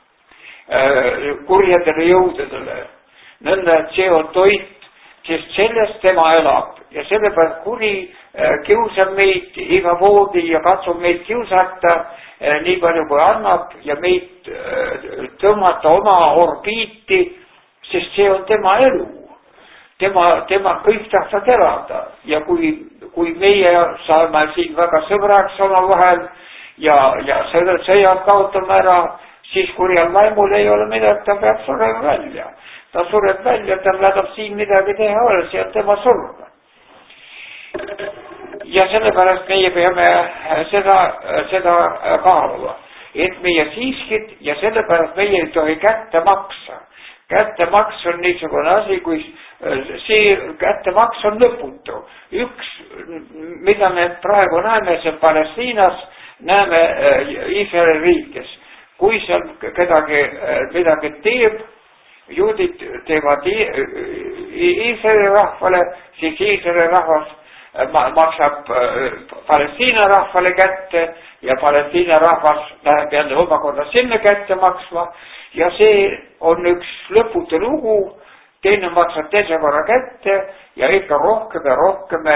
Speaker 1: kurjadele jõududele. Nõnda, et see on toit, sest sellest tema elab ja sellepärast kuri kiusab meid iga poodi ja katsub meid kiusata nii palju kui annab ja meid tõmmata oma orbiiti, sest see on tema elu. Tema, tema kõik tahtvad elada ja kui, kui meie saame siin väga sõbraks oma vahel ja, ja selle sõjad kaotame ära, siis kurjal vaimul ei ole midagi, ta peab surema välja. Ta sureb välja, ta läheb siin midagi teha ole, see on tema surma. Ja sellepärast meie peame seda, seda kaaluma, et meie siiskid ja sellepärast meie ei tohi kätte maksa. Kättemaks on niisugune asi, kui see kättemaks on lõputu. Üks, mida me praegu näeme, see Palestiinas, näeme Iisraeli riikes. Kui seal kedagi midagi teeb, juudid teevad Iisraeli rahvale, siis Iisraeli rahvas maksab Palestiina rahvale kätte ja Palestiina rahvas läheb jälle omakorda sinna kätte maksma. Ja see on üks lõputu lugu, teine maksab teise korra kätte ja ikka rohkem ja rohkem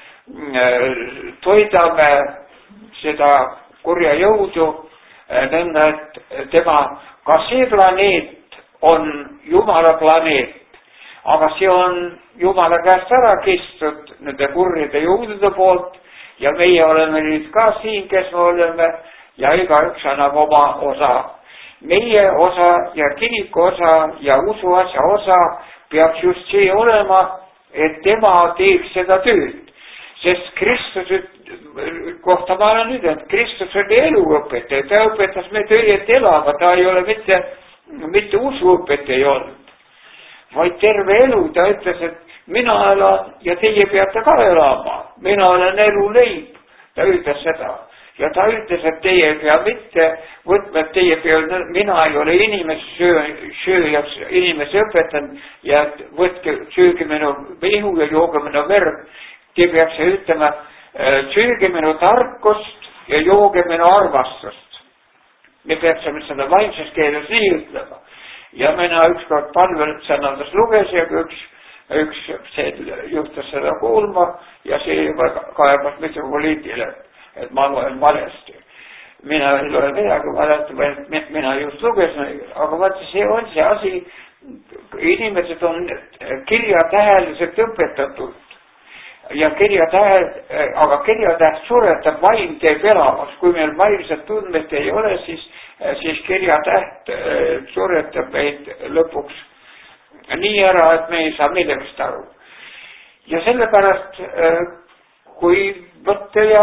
Speaker 1: toidame seda kurja jõudu, nõnda, et tema, ka see planeet on Jumala planeet, aga see on Jumala käest ära kistud nende kurjade jõudude poolt ja meie oleme nüüd ka siin, kes me oleme ja igaüks annab oma osa. Meie osa ja kiriku osa ja usuasja osa peaks just see olema, et tema teeks seda tööd. Sest Kristus, kohta ma olen nüüd, et Kristus oli eluõpetaja, ta õpetas meid õiget elama, ta ei ole mitte, mitte usuõpetaja ei olnud. Vaid terve elu ta ütles, et mina elan ja teie peate ka elama, mina olen elu leib, ta ütles seda. Ja ta ütles, et teie ei pea mitte võtma, et teie pea, mina ei ole inimese söö, sööjaks, inimese õpetan ja võtke, sööge minu ihu ja jooge minu verd. Te peaks ütlema, sööge minu tarkust ja jooge minu armastust. Me peaksime seda vaimses keeles nii ütlema. Ja mina ükskord palvel sõnades luges ja üks, üks see juhtus seda kuulma ja see juba kaebas mitu poliitile. Et ma loen valesti. Mina ei loe midagi valesti, et mina just lugesin, aga vaata, see on see asi, inimesed on kirjatäheliselt õpetatud. ja kirjatähed, aga kirjatäht suretab, vaim teeb elavaks. Kui meil vaimset tundmet ei ole, siis, siis kirjatäht suretab meid lõpuks nii ära, et me ei saa millegist aru. Ja sellepärast, kui võtta ja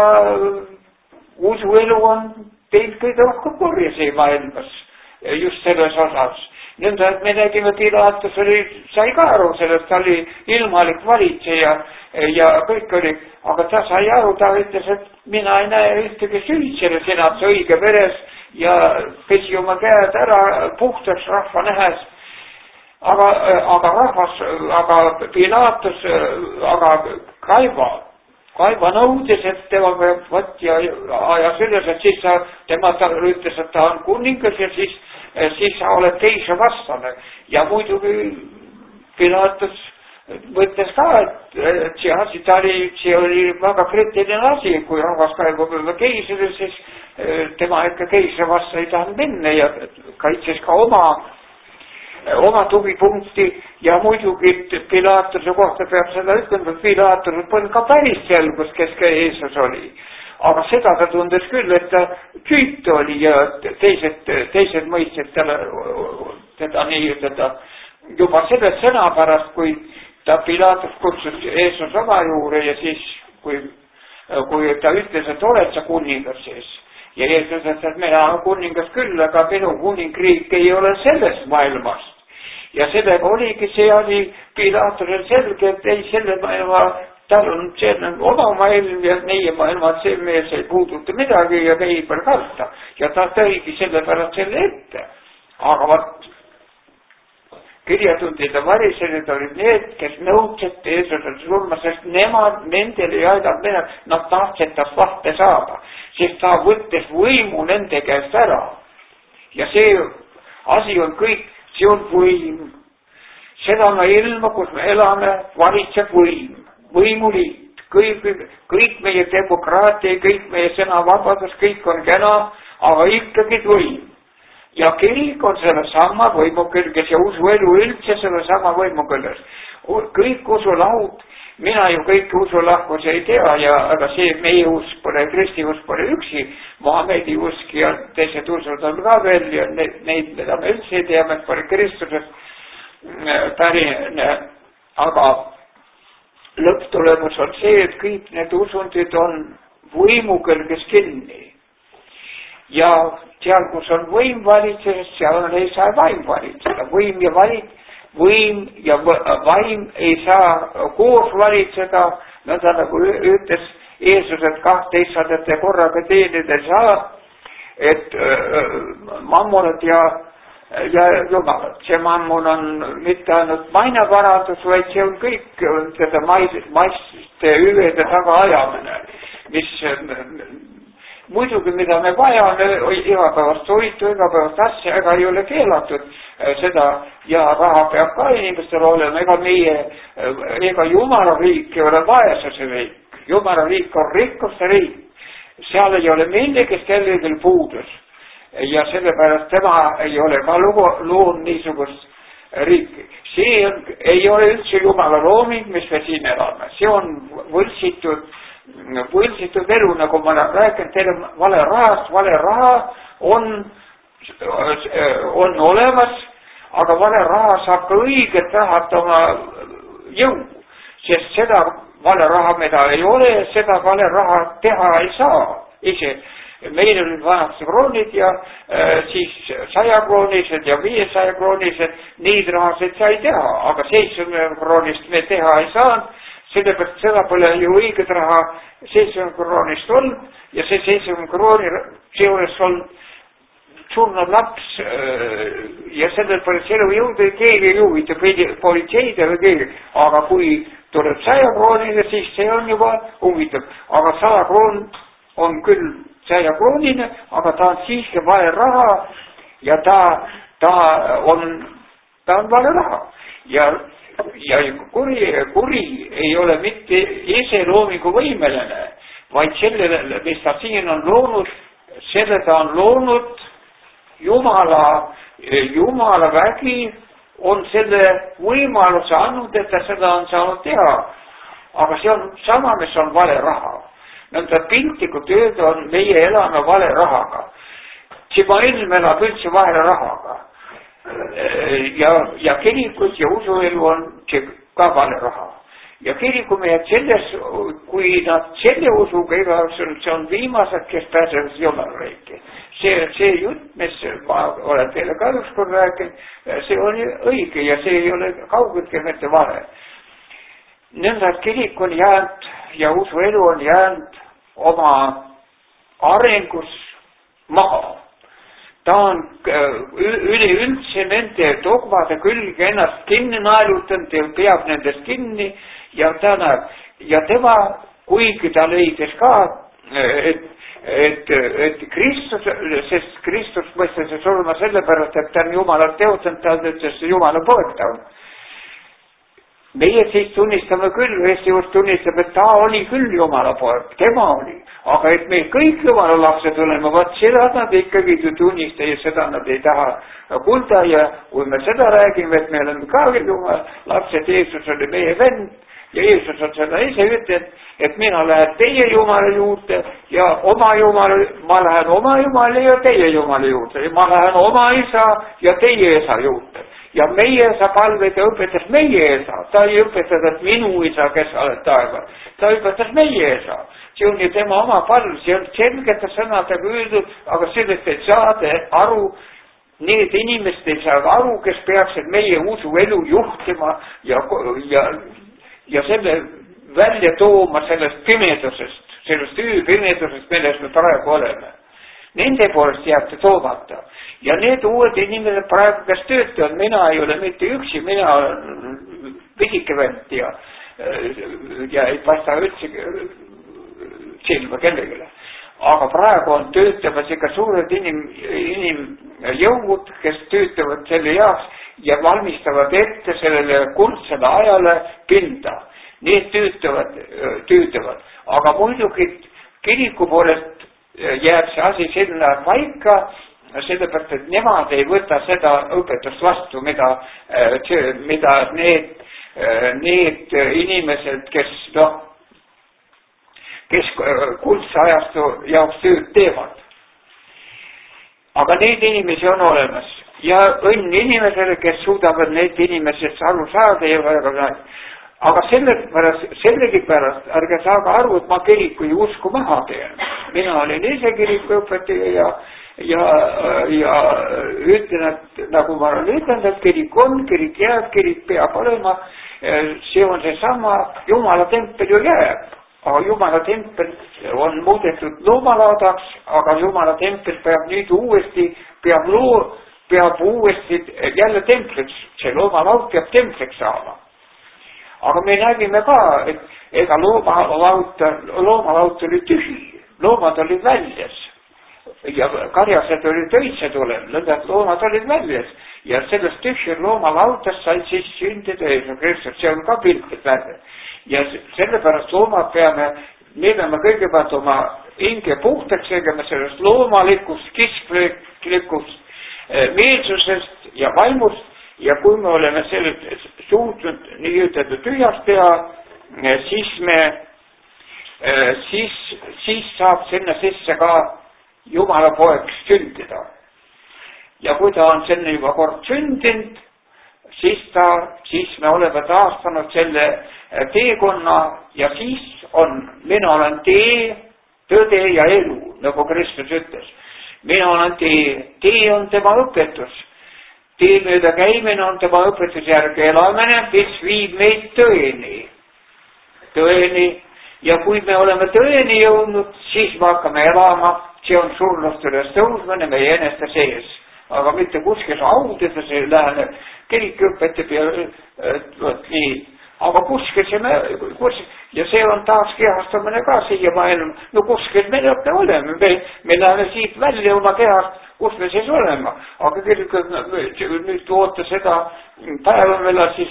Speaker 1: usuelu on teinud kõige rohkem korjasi maailmas just selles osas. Nõnda, et me nägime, Pilatus oli, sai ka aru sellest, ta oli ilmalik valitseja ja kõik oli, aga ta sai aru, ta ütles, et mina ei näe ühtegi süüd selles enam õige veres ja pesi oma käed ära puhtaks rahva nähes. Aga, aga rahvas, aga Pilatus, aga Kaiva, Kaiva nõudis, et tema peab võt ja ajas üles, et siis ta, tema ta ütles, et ta on kuningas ja siis, siis sa oled keisri vastane. Ja muidugi Pilatus võttes ka, et, et see asi, ta oli, see oli väga kriitiline asi, kui rahvas kaibab üle keisri, siis tema ikka keisri vastu ei tahan minna ja kaitses ka oma oma tugipunkti ja muidugi Pilatuse kohta peab seda ütlema, et Pilatus polnud ka päris selgus, kes ka Jeesus oli. Aga seda ta tundes küll, et ta süütu oli ja teised, teised mõistsid teda, teda nii ütelda juba selles sõna pärast, kui ta Pilatus kutsus Jeesus oma juurde ja siis, kui, kui ta ütles, et oled sa kuningas siis. Ja Jeesus ütles, et mina olen kuningas küll, aga minu kuningriik ei ole sellest maailmast. Ja sellega oligi, see oli Pilatusel selge, et ei selle maailma, tal on see oma maailm ja meie maailma, et see mees ei puuduta midagi ja meie peal karta. Ja ta tõigi selle pärast selle ette. Aga vaat, kirjatundid ja variserid olid need, kes nõudsid Jeesusel surma, sest nemad, nendel ei aidanud minna, nad tahtsid tast lahti saada, sest ta võttes võimu nende käest ära. Ja see asi on kõik, see on võim. Seda me ilma, kus me elame, valitseb võim, võimuliit, kõik, kõik meie demokraatia, kõik meie sõnavabadus, kõik on kena, aga ikkagi võim. Ja kirik on selle sama võimu külges ja usuelu üldse selle sama võimu külges. Kõik usulahud, mina ju kõiki usulahkusi ei tea ja aga see meie usk pole, Kristi usk pole üksi, Mohamedi usk ja teised usud on ka veel ja neid, neid mida me üldse ei tea, me pole Kristusest pärine, aga lõpptulemus on see, et kõik need usundid on võimu kõrges kinni. Ja seal, kus on võim valitses, seal ei saa vaim valitseda. Võim ja valit, võim ja vaim ei saa koos valitseda, nõnda nagu ütles Jeesus, et kahteissadat ja korraga teenida ei saa, et mammonat ja ja jumalat. See mammon on mitte ainult maineparandus, vaid see on kõik seda maiste hüvede taga ajamine, mis muidugi, mida me vajame, igapäevast toitu, igapäevast asja, ega ei ole keelatud seda ja raha peab ka inimestel olema, ega meie, ega Jumala riik ei ole vaesuse riik, Jumala riik on rikkuste riik, seal ei ole millegist kellelgi puudus. Ja sellepärast tema ei ole ka loon niisugust riiki. See on, ei ole üldse Jumala looming, mis me siin elame. See on võltsitud, võltsitud elu, nagu ma räägin teile vale rahast. Vale raha on, on olemas, aga vale raha saab ka õiget rahata oma jõu. Sest seda vale raha, mida ei ole, seda vale raha teha ei saa ise. Meil olid vanakse kroonid ja äh, siis sajakroonilised ja viiesajakroonilised, neid rahasid sai teha, aga seitsmekümne kroonist me teha ei saanud, sellepärast seda pole ju õiget raha seitsmekümne kroonist olnud ja see seitsmekümne krooni seejuures on surnud laps äh, ja sellel pole elu jõuda, keegi ei jõuita, politseid või keegi, aga kui tuleb saja kroonile, siis see on juba huvitav, aga sada kroon on küll saja kroonine, aga ta on siiski vale raha ja ta, ta on, ta on vale raha. Ja, ja kuri, kuri ei ole mitte iseloomingu võimeline, vaid sellele, mis ta siin on loonud, selle ta on loonud Jumala, Jumala vägi on selle võimaluse andnud, et ta seda on saanud teha. aga see on sama, mis on vale raha. Nõnda piltlikult öelda on, meie elame vale rahaga. Sibailm elab üldse vahele rahaga. Ja, ja kirikud ja usuelu on ka vale raha. Ja kirikumehed selles, kui nad selle usuga igaüks, see on viimased, kes pääsevad Jumala riiki. See, see jutt, mis ma olen teile ka ükskord rääkinud, see oli õige ja see ei ole kaugeltki mitte vale. Nõnda kirik on jäänud ja usuelu on jäänud oma arengus maha. Ta on üleüldse nende dogmade külge ennast kinni naelutanud ja peab nendest kinni ja ta näeb. Ja tema, kuigi ta leidis ka, et, et, et Kristus, sest Kristus mõistas surma sellepärast, et ta on Jumalat teotanud, ta ütles Jumala poeg ta on. Meie siis tunnistame küll, Eesti juurde tunnistab, et ta oli küll Jumala poeg, tema oli. Aga et me kõik Jumala lapsed oleme, vaat seda nad ikkagi tunnista ja seda nad ei taha kuulda ja kui me seda räägime, et me oleme ka Jumala lapsed, Jeesus oli meie vend ja Jeesus on seda ise ütlenud, et mina lähen teie Jumala juurde ja oma Jumala, ma lähen oma Jumala ja teie Jumala juurde ja ma lähen oma isa ja teie isa juurde. Ja meie isa palved ja õpetas meie isa. Ta ei õpetanud minu isa, kes oled taevas. Ta õpetas meie isa. See on ju tema oma palv. See on selgete sõnadega öeldud, aga sellest ei saada aru. Need inimesed ei saa aru, kes peaksid meie usuelu juhtima ja, ja, ja selle välja tooma sellest pimedusest, sellest ööpimedusest, milles me praegu oleme. Nende poolest jääb ta toomata. Ja need uued inimesed praegu, kes töötavad, mina ei ole mitte üksi, mina olen pisike vend ja, ja ei paista üldse silma kellegile. Aga praegu on töötamas ikka suured inim, inimjõud, kes töötavad selle jaoks ja valmistavad ette sellele kuldsele ajale pinda. Need töötavad, töötavad. Aga muidugi kiriku poolest jääb see asi sinna paika, sellepärast, et nemad ei võta seda õpetust vastu, mida, mida need, need inimesed, kes, no, kes kuldse ajastu jaoks tööd teevad. Aga neid inimesi on olemas ja õnn inimesele, kes suudavad need inimesed aru saada ja väga. Aga sellepärast, sellegi pärast, ärge saaga aru, et ma kiriku ja usku maha teen. Mina olin ise kiriku õpetaja ja, ja, ja ütlen, et nagu ma olen ütlenud, et kirik on, kirik jääb, kirik peab olema. See on see sama, Jumala tempel ju jääb. Aga Jumala tempel on muudetud loomalaadaks, aga Jumala tempel peab nüüd uuesti, peab, loo, peab uuesti jälle templiks. See loomalaud peab templiks saama. Aga me nägime ka, et ega loomalaut, loomalaut oli tühi, loomad olid väljas ja karjased olid öitsed olemas, lõdad loomad olid väljas ja sellest tühi loomalautast sai siis sündida Jeesus Kristus, see on ka piltlik väärne. Ja sellepärast loomad peame, me peame kõigepealt oma hinge puhtaks tegema sellest loomalikust, kisklikust meelsusest ja vaimust. Ja kui me oleme selle suutnud nii ütelda tühjast teha, siis me, siis, siis saab sinna sisse ka Jumala poeg sündida. Ja kui ta on sinna juba kord sündinud, siis ta, siis me oleme taastanud selle teekonna ja siis on, mina olen tee, tõde ja elu, nagu Kristus ütles. Mina olen tee, tee on tema õpetus. Tee mööda käimine on tema õpetus järgi elamine, mis viib meid tõeni. Tõeni. Ja kui me oleme tõeni jõudnud, siis me hakkame elama. See on surnust üles tõusmine meie eneste sees. Aga mitte kuskil audides ei lähe. Kirik õpetab ja võt nii. Aga kuskil see me, kuskil, ja see on taas kehastamine ka siia maailma. No kuskil me oleme. Me, me läheme siit välja oma kehast. Kus me siis olema, aga kirjutab nüüd oota seda päeva meil siis,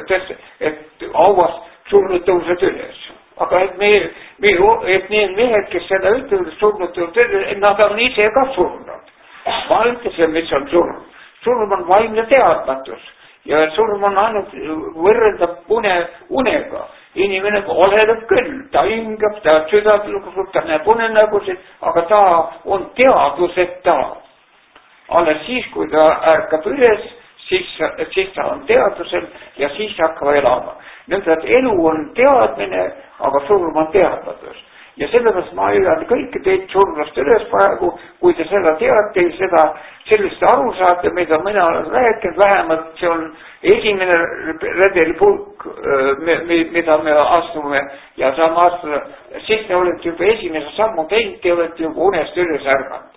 Speaker 1: et auast surnud tõused üles. Aga et, me, me, et need mehed, kes seda ütlevad, surnud tõused üles, nad on ise ka surnud. Ma ütlesin, mis on surm. Surm on vaimne teadmatus ja surm on ainult võrreldav une, unega. inimene oleneb küll, ta hingab, ta südamlukusub, ta näeb unenägusid, aga ta on teadvuseta. Alles siis, kui ta ärkab üles, siis, siis ta on teadvusel ja siis hakkab elama. Nüüd, et elu on teadmine, aga surm on teadmatus. Ja sellepärast ma ülean kõiki teid surmast üles praegu, kui te seda teate, seda sellist aru saate, mida mina olen rääkinud, vähemalt see on esimene redelipulk, mida me astume ja saame astuda, siis te olete juba esimese sammu teinud, te olete juba unest üles ärganud.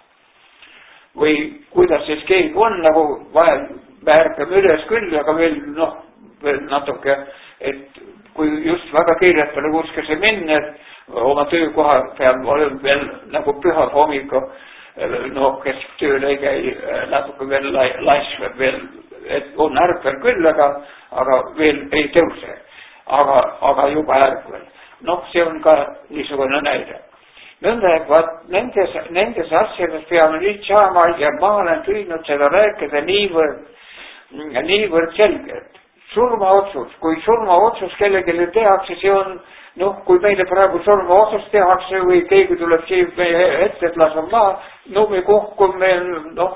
Speaker 1: Või kuidas siis keegi on, nagu vahel me ärkame üles küll, aga veel, noh, veel natuke, et kui just väga kiiretele kuskile minna, et oma töökoha peab olema veel nagu pühad hommiku, no kes tööl ei käi, natuke veel laisvab veel, et on ärkvel küll, aga, aga veel ei tõuse, aga, aga juba ärkvel. Noh, see on ka niisugune näide. Nõnda, et vaat, nendes, nendes asjades peame nüüd saama ja ma olen püüdnud seda rääkida niivõrd, niivõrd selgelt. Surmaotsus, kui surmaotsus kellegile tehakse, see on, noh, kui meile praegu surmaotsus tehakse või keegi tuleb siia meie ette, et laseb maha, no me kohku meil, noh,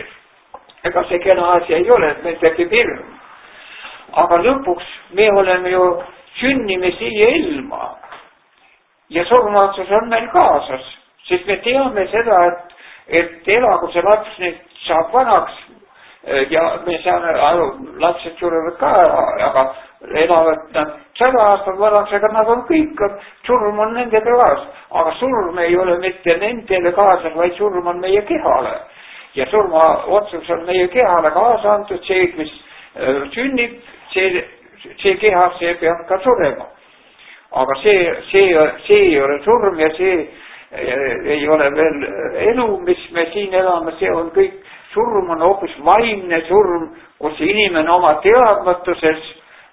Speaker 1: ega see kena asi ei ole, et meil tekib hirm. Aga lõpuks me oleme ju sünnime siia ilma ja surmaotsus on meil kaasas, sest me teame seda, et, et elagu see laps nüüd saab vanaks ja me saame aru, lapsed surevad ka, aga elavad nad sada aastat vanaks, aga nad on kõik, surm on nendega kaasas. Aga surm ei ole mitte nendele kaasas, vaid surm on meie kehale. Ja surma otsus on meie kehale kaasa antud, see, mis sünnib, see, see keha, see peab ka surema. Aga see, see, see ei ole surm ja see ei ole veel elu, mis me siin elame, see on kõik. Surm on hoopis vaimne surm, kus inimene oma teadmatuses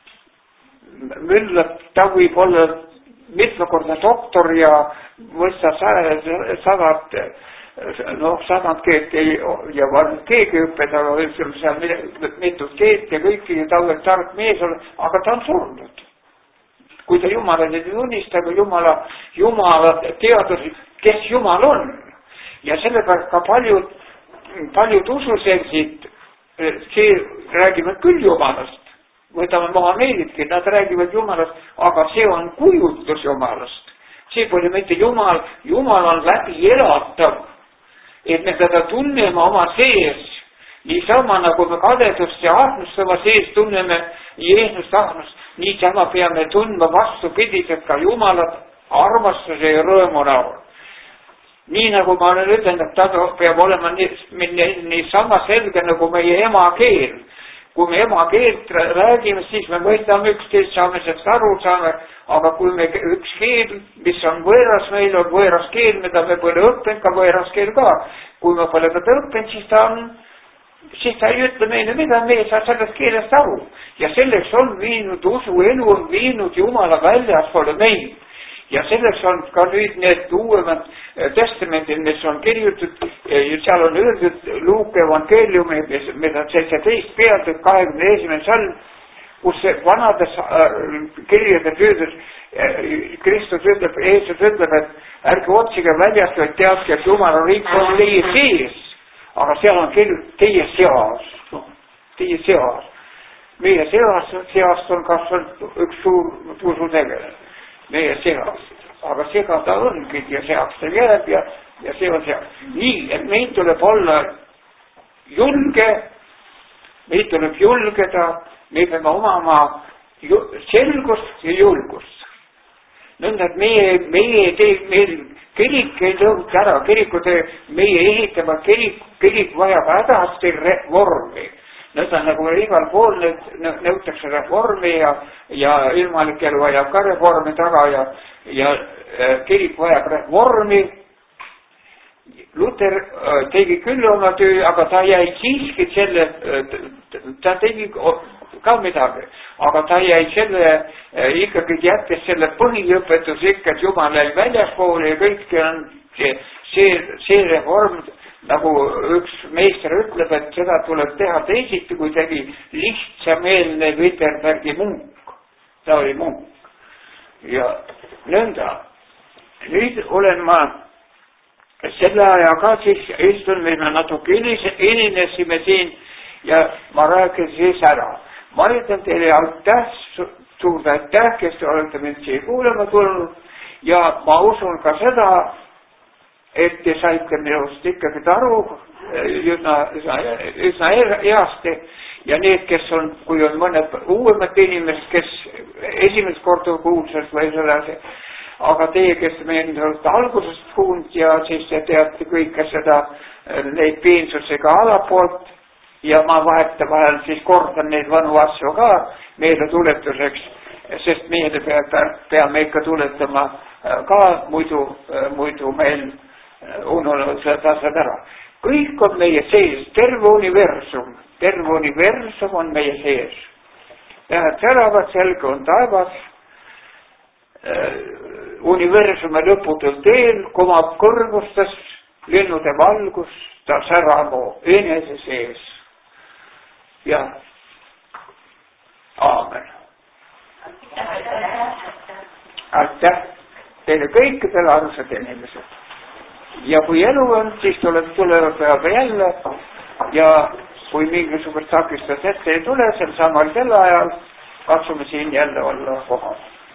Speaker 1: müllab, ta võib olla mitmekordne doktor ja mõista sadat, noh, sadat keelt ei, ja varnud keegi õpped, aga võib seal mitut keelt ja kõiki ta võib tark mees olla, aga ta on surnud. Kui ta Jumala ei tunnista, aga Jumala, Jumala teadus, kes Jumal on. Ja sellepärast ka paljud paljud ususeltsid, see räägivad küll Jumalast, võtame maha meilidki, nad räägivad Jumalast, aga see on kujutlus Jumalast. See pole mitte Jumal, Jumal on läbi elatav, et me teda tunneme oma sees, niisama nagu me kadedust ja ahnust oma sees tunneme Jeesust ahnust, niisama peame tundma vastupidiselt ka Jumalat armastuse ja rõõmu näol. Nii nagu ma olen ütlenud, et ta peab olema nii, nii, nii sama selge nagu meie emakeel. Kui me emakeelt räägime, siis me mõistame üksteist, saame sellest aru, saame, aga kui me üks keel, mis on võõras, meil on võõras keel, mida me pole õppinud, ka võõras keel ka. Kui me pole seda õppinud, siis ta on, siis ta ei ütle meile, mida me ei saa sellest keelest aru. Ja selleks on viinud, usu elu on viinud Jumala väljaspoole meid. Ja selleks on ka nüüd need uuemad testamendid, mis on kirjutatud, seal on öeldud Luuke evangeeliumi, mida seitseteist peatükk kahekümne esimene salm, kus vanades kirjades öeldud, Kristus ütleb, Jeesus ütleb, et ärge otsige väljast, vaid teadke, et Jumala riik on teie sees, aga seal on kirjutatud teie seas, no, teie seas. Meie seas, seast on kasvanud üks suur usutegelane. Meie seas, aga sega ta ongi ja seaks ta jääb ja, ja see on seaks. Nii, et meid tuleb olla julge, meid tuleb julgeda, me peame omama selgust ja julgust. Nõnda, et meie, meie teeb, meil kirik ei lõhuta ära, kirikute, meie ehitama kirik, kirik vajab hädasti reformi. Nõnda, nagu igal pool nõutakse reformi ja, ja ilmalik elu vajab ka reformi taga ja, ja kirik vajab reformi. Luter tegi küll oma töö, aga ta jäi siiski selle, ta tegi ka midagi, aga ta jäi selle, ikkagi jättes selle põhiõpetus ikka, et Jumal jäi väljaspoole ja kõik on see, see, see reform, nagu üks meister ütleb, et seda tuleb teha teisiti, kui tegi lihtsameelne Wittenbergi munk. Ta oli munk. ja nõnda. Nüüd olen ma selle aja ka siis istun, me natuke inimesime siin ja ma räägin siis ära. Ma ütlen teile aitäh, suur aitäh, kes te olete mind siia kuulema tulnud ja ma usun ka seda, et te saite minust ikkagi aru üsna, üsna, üsna easti ja need, kes on, kui on mõned uuemad inimesed, kes esimest korda kuulsad või selle asi, aga teie, kes meil olete algusest kuulnud ja siis te teate kõike seda, neid piinsusega alapoolt ja ma vaheta vahel siis kordan neid vanu asju ka meile tuletuseks, sest meile peame ikka tuletama ka, muidu, muidu meil ununevad seda asjad ära. Kõik on meie sees, terve universum, terve universum on meie sees. Tähed säravad, selge on taevas, universumi lõputul teel kumab kõrgustas linnude valgus, ta säramu enese sees. Ja aamen. Aitäh teile kõikidele armsad inimesed. Ja kui elu on, siis tuleb tulevad peab jälle ja kui mingisugust takistus ette ei tule, sel samal sel ajal katsume siin jälle olla kohal.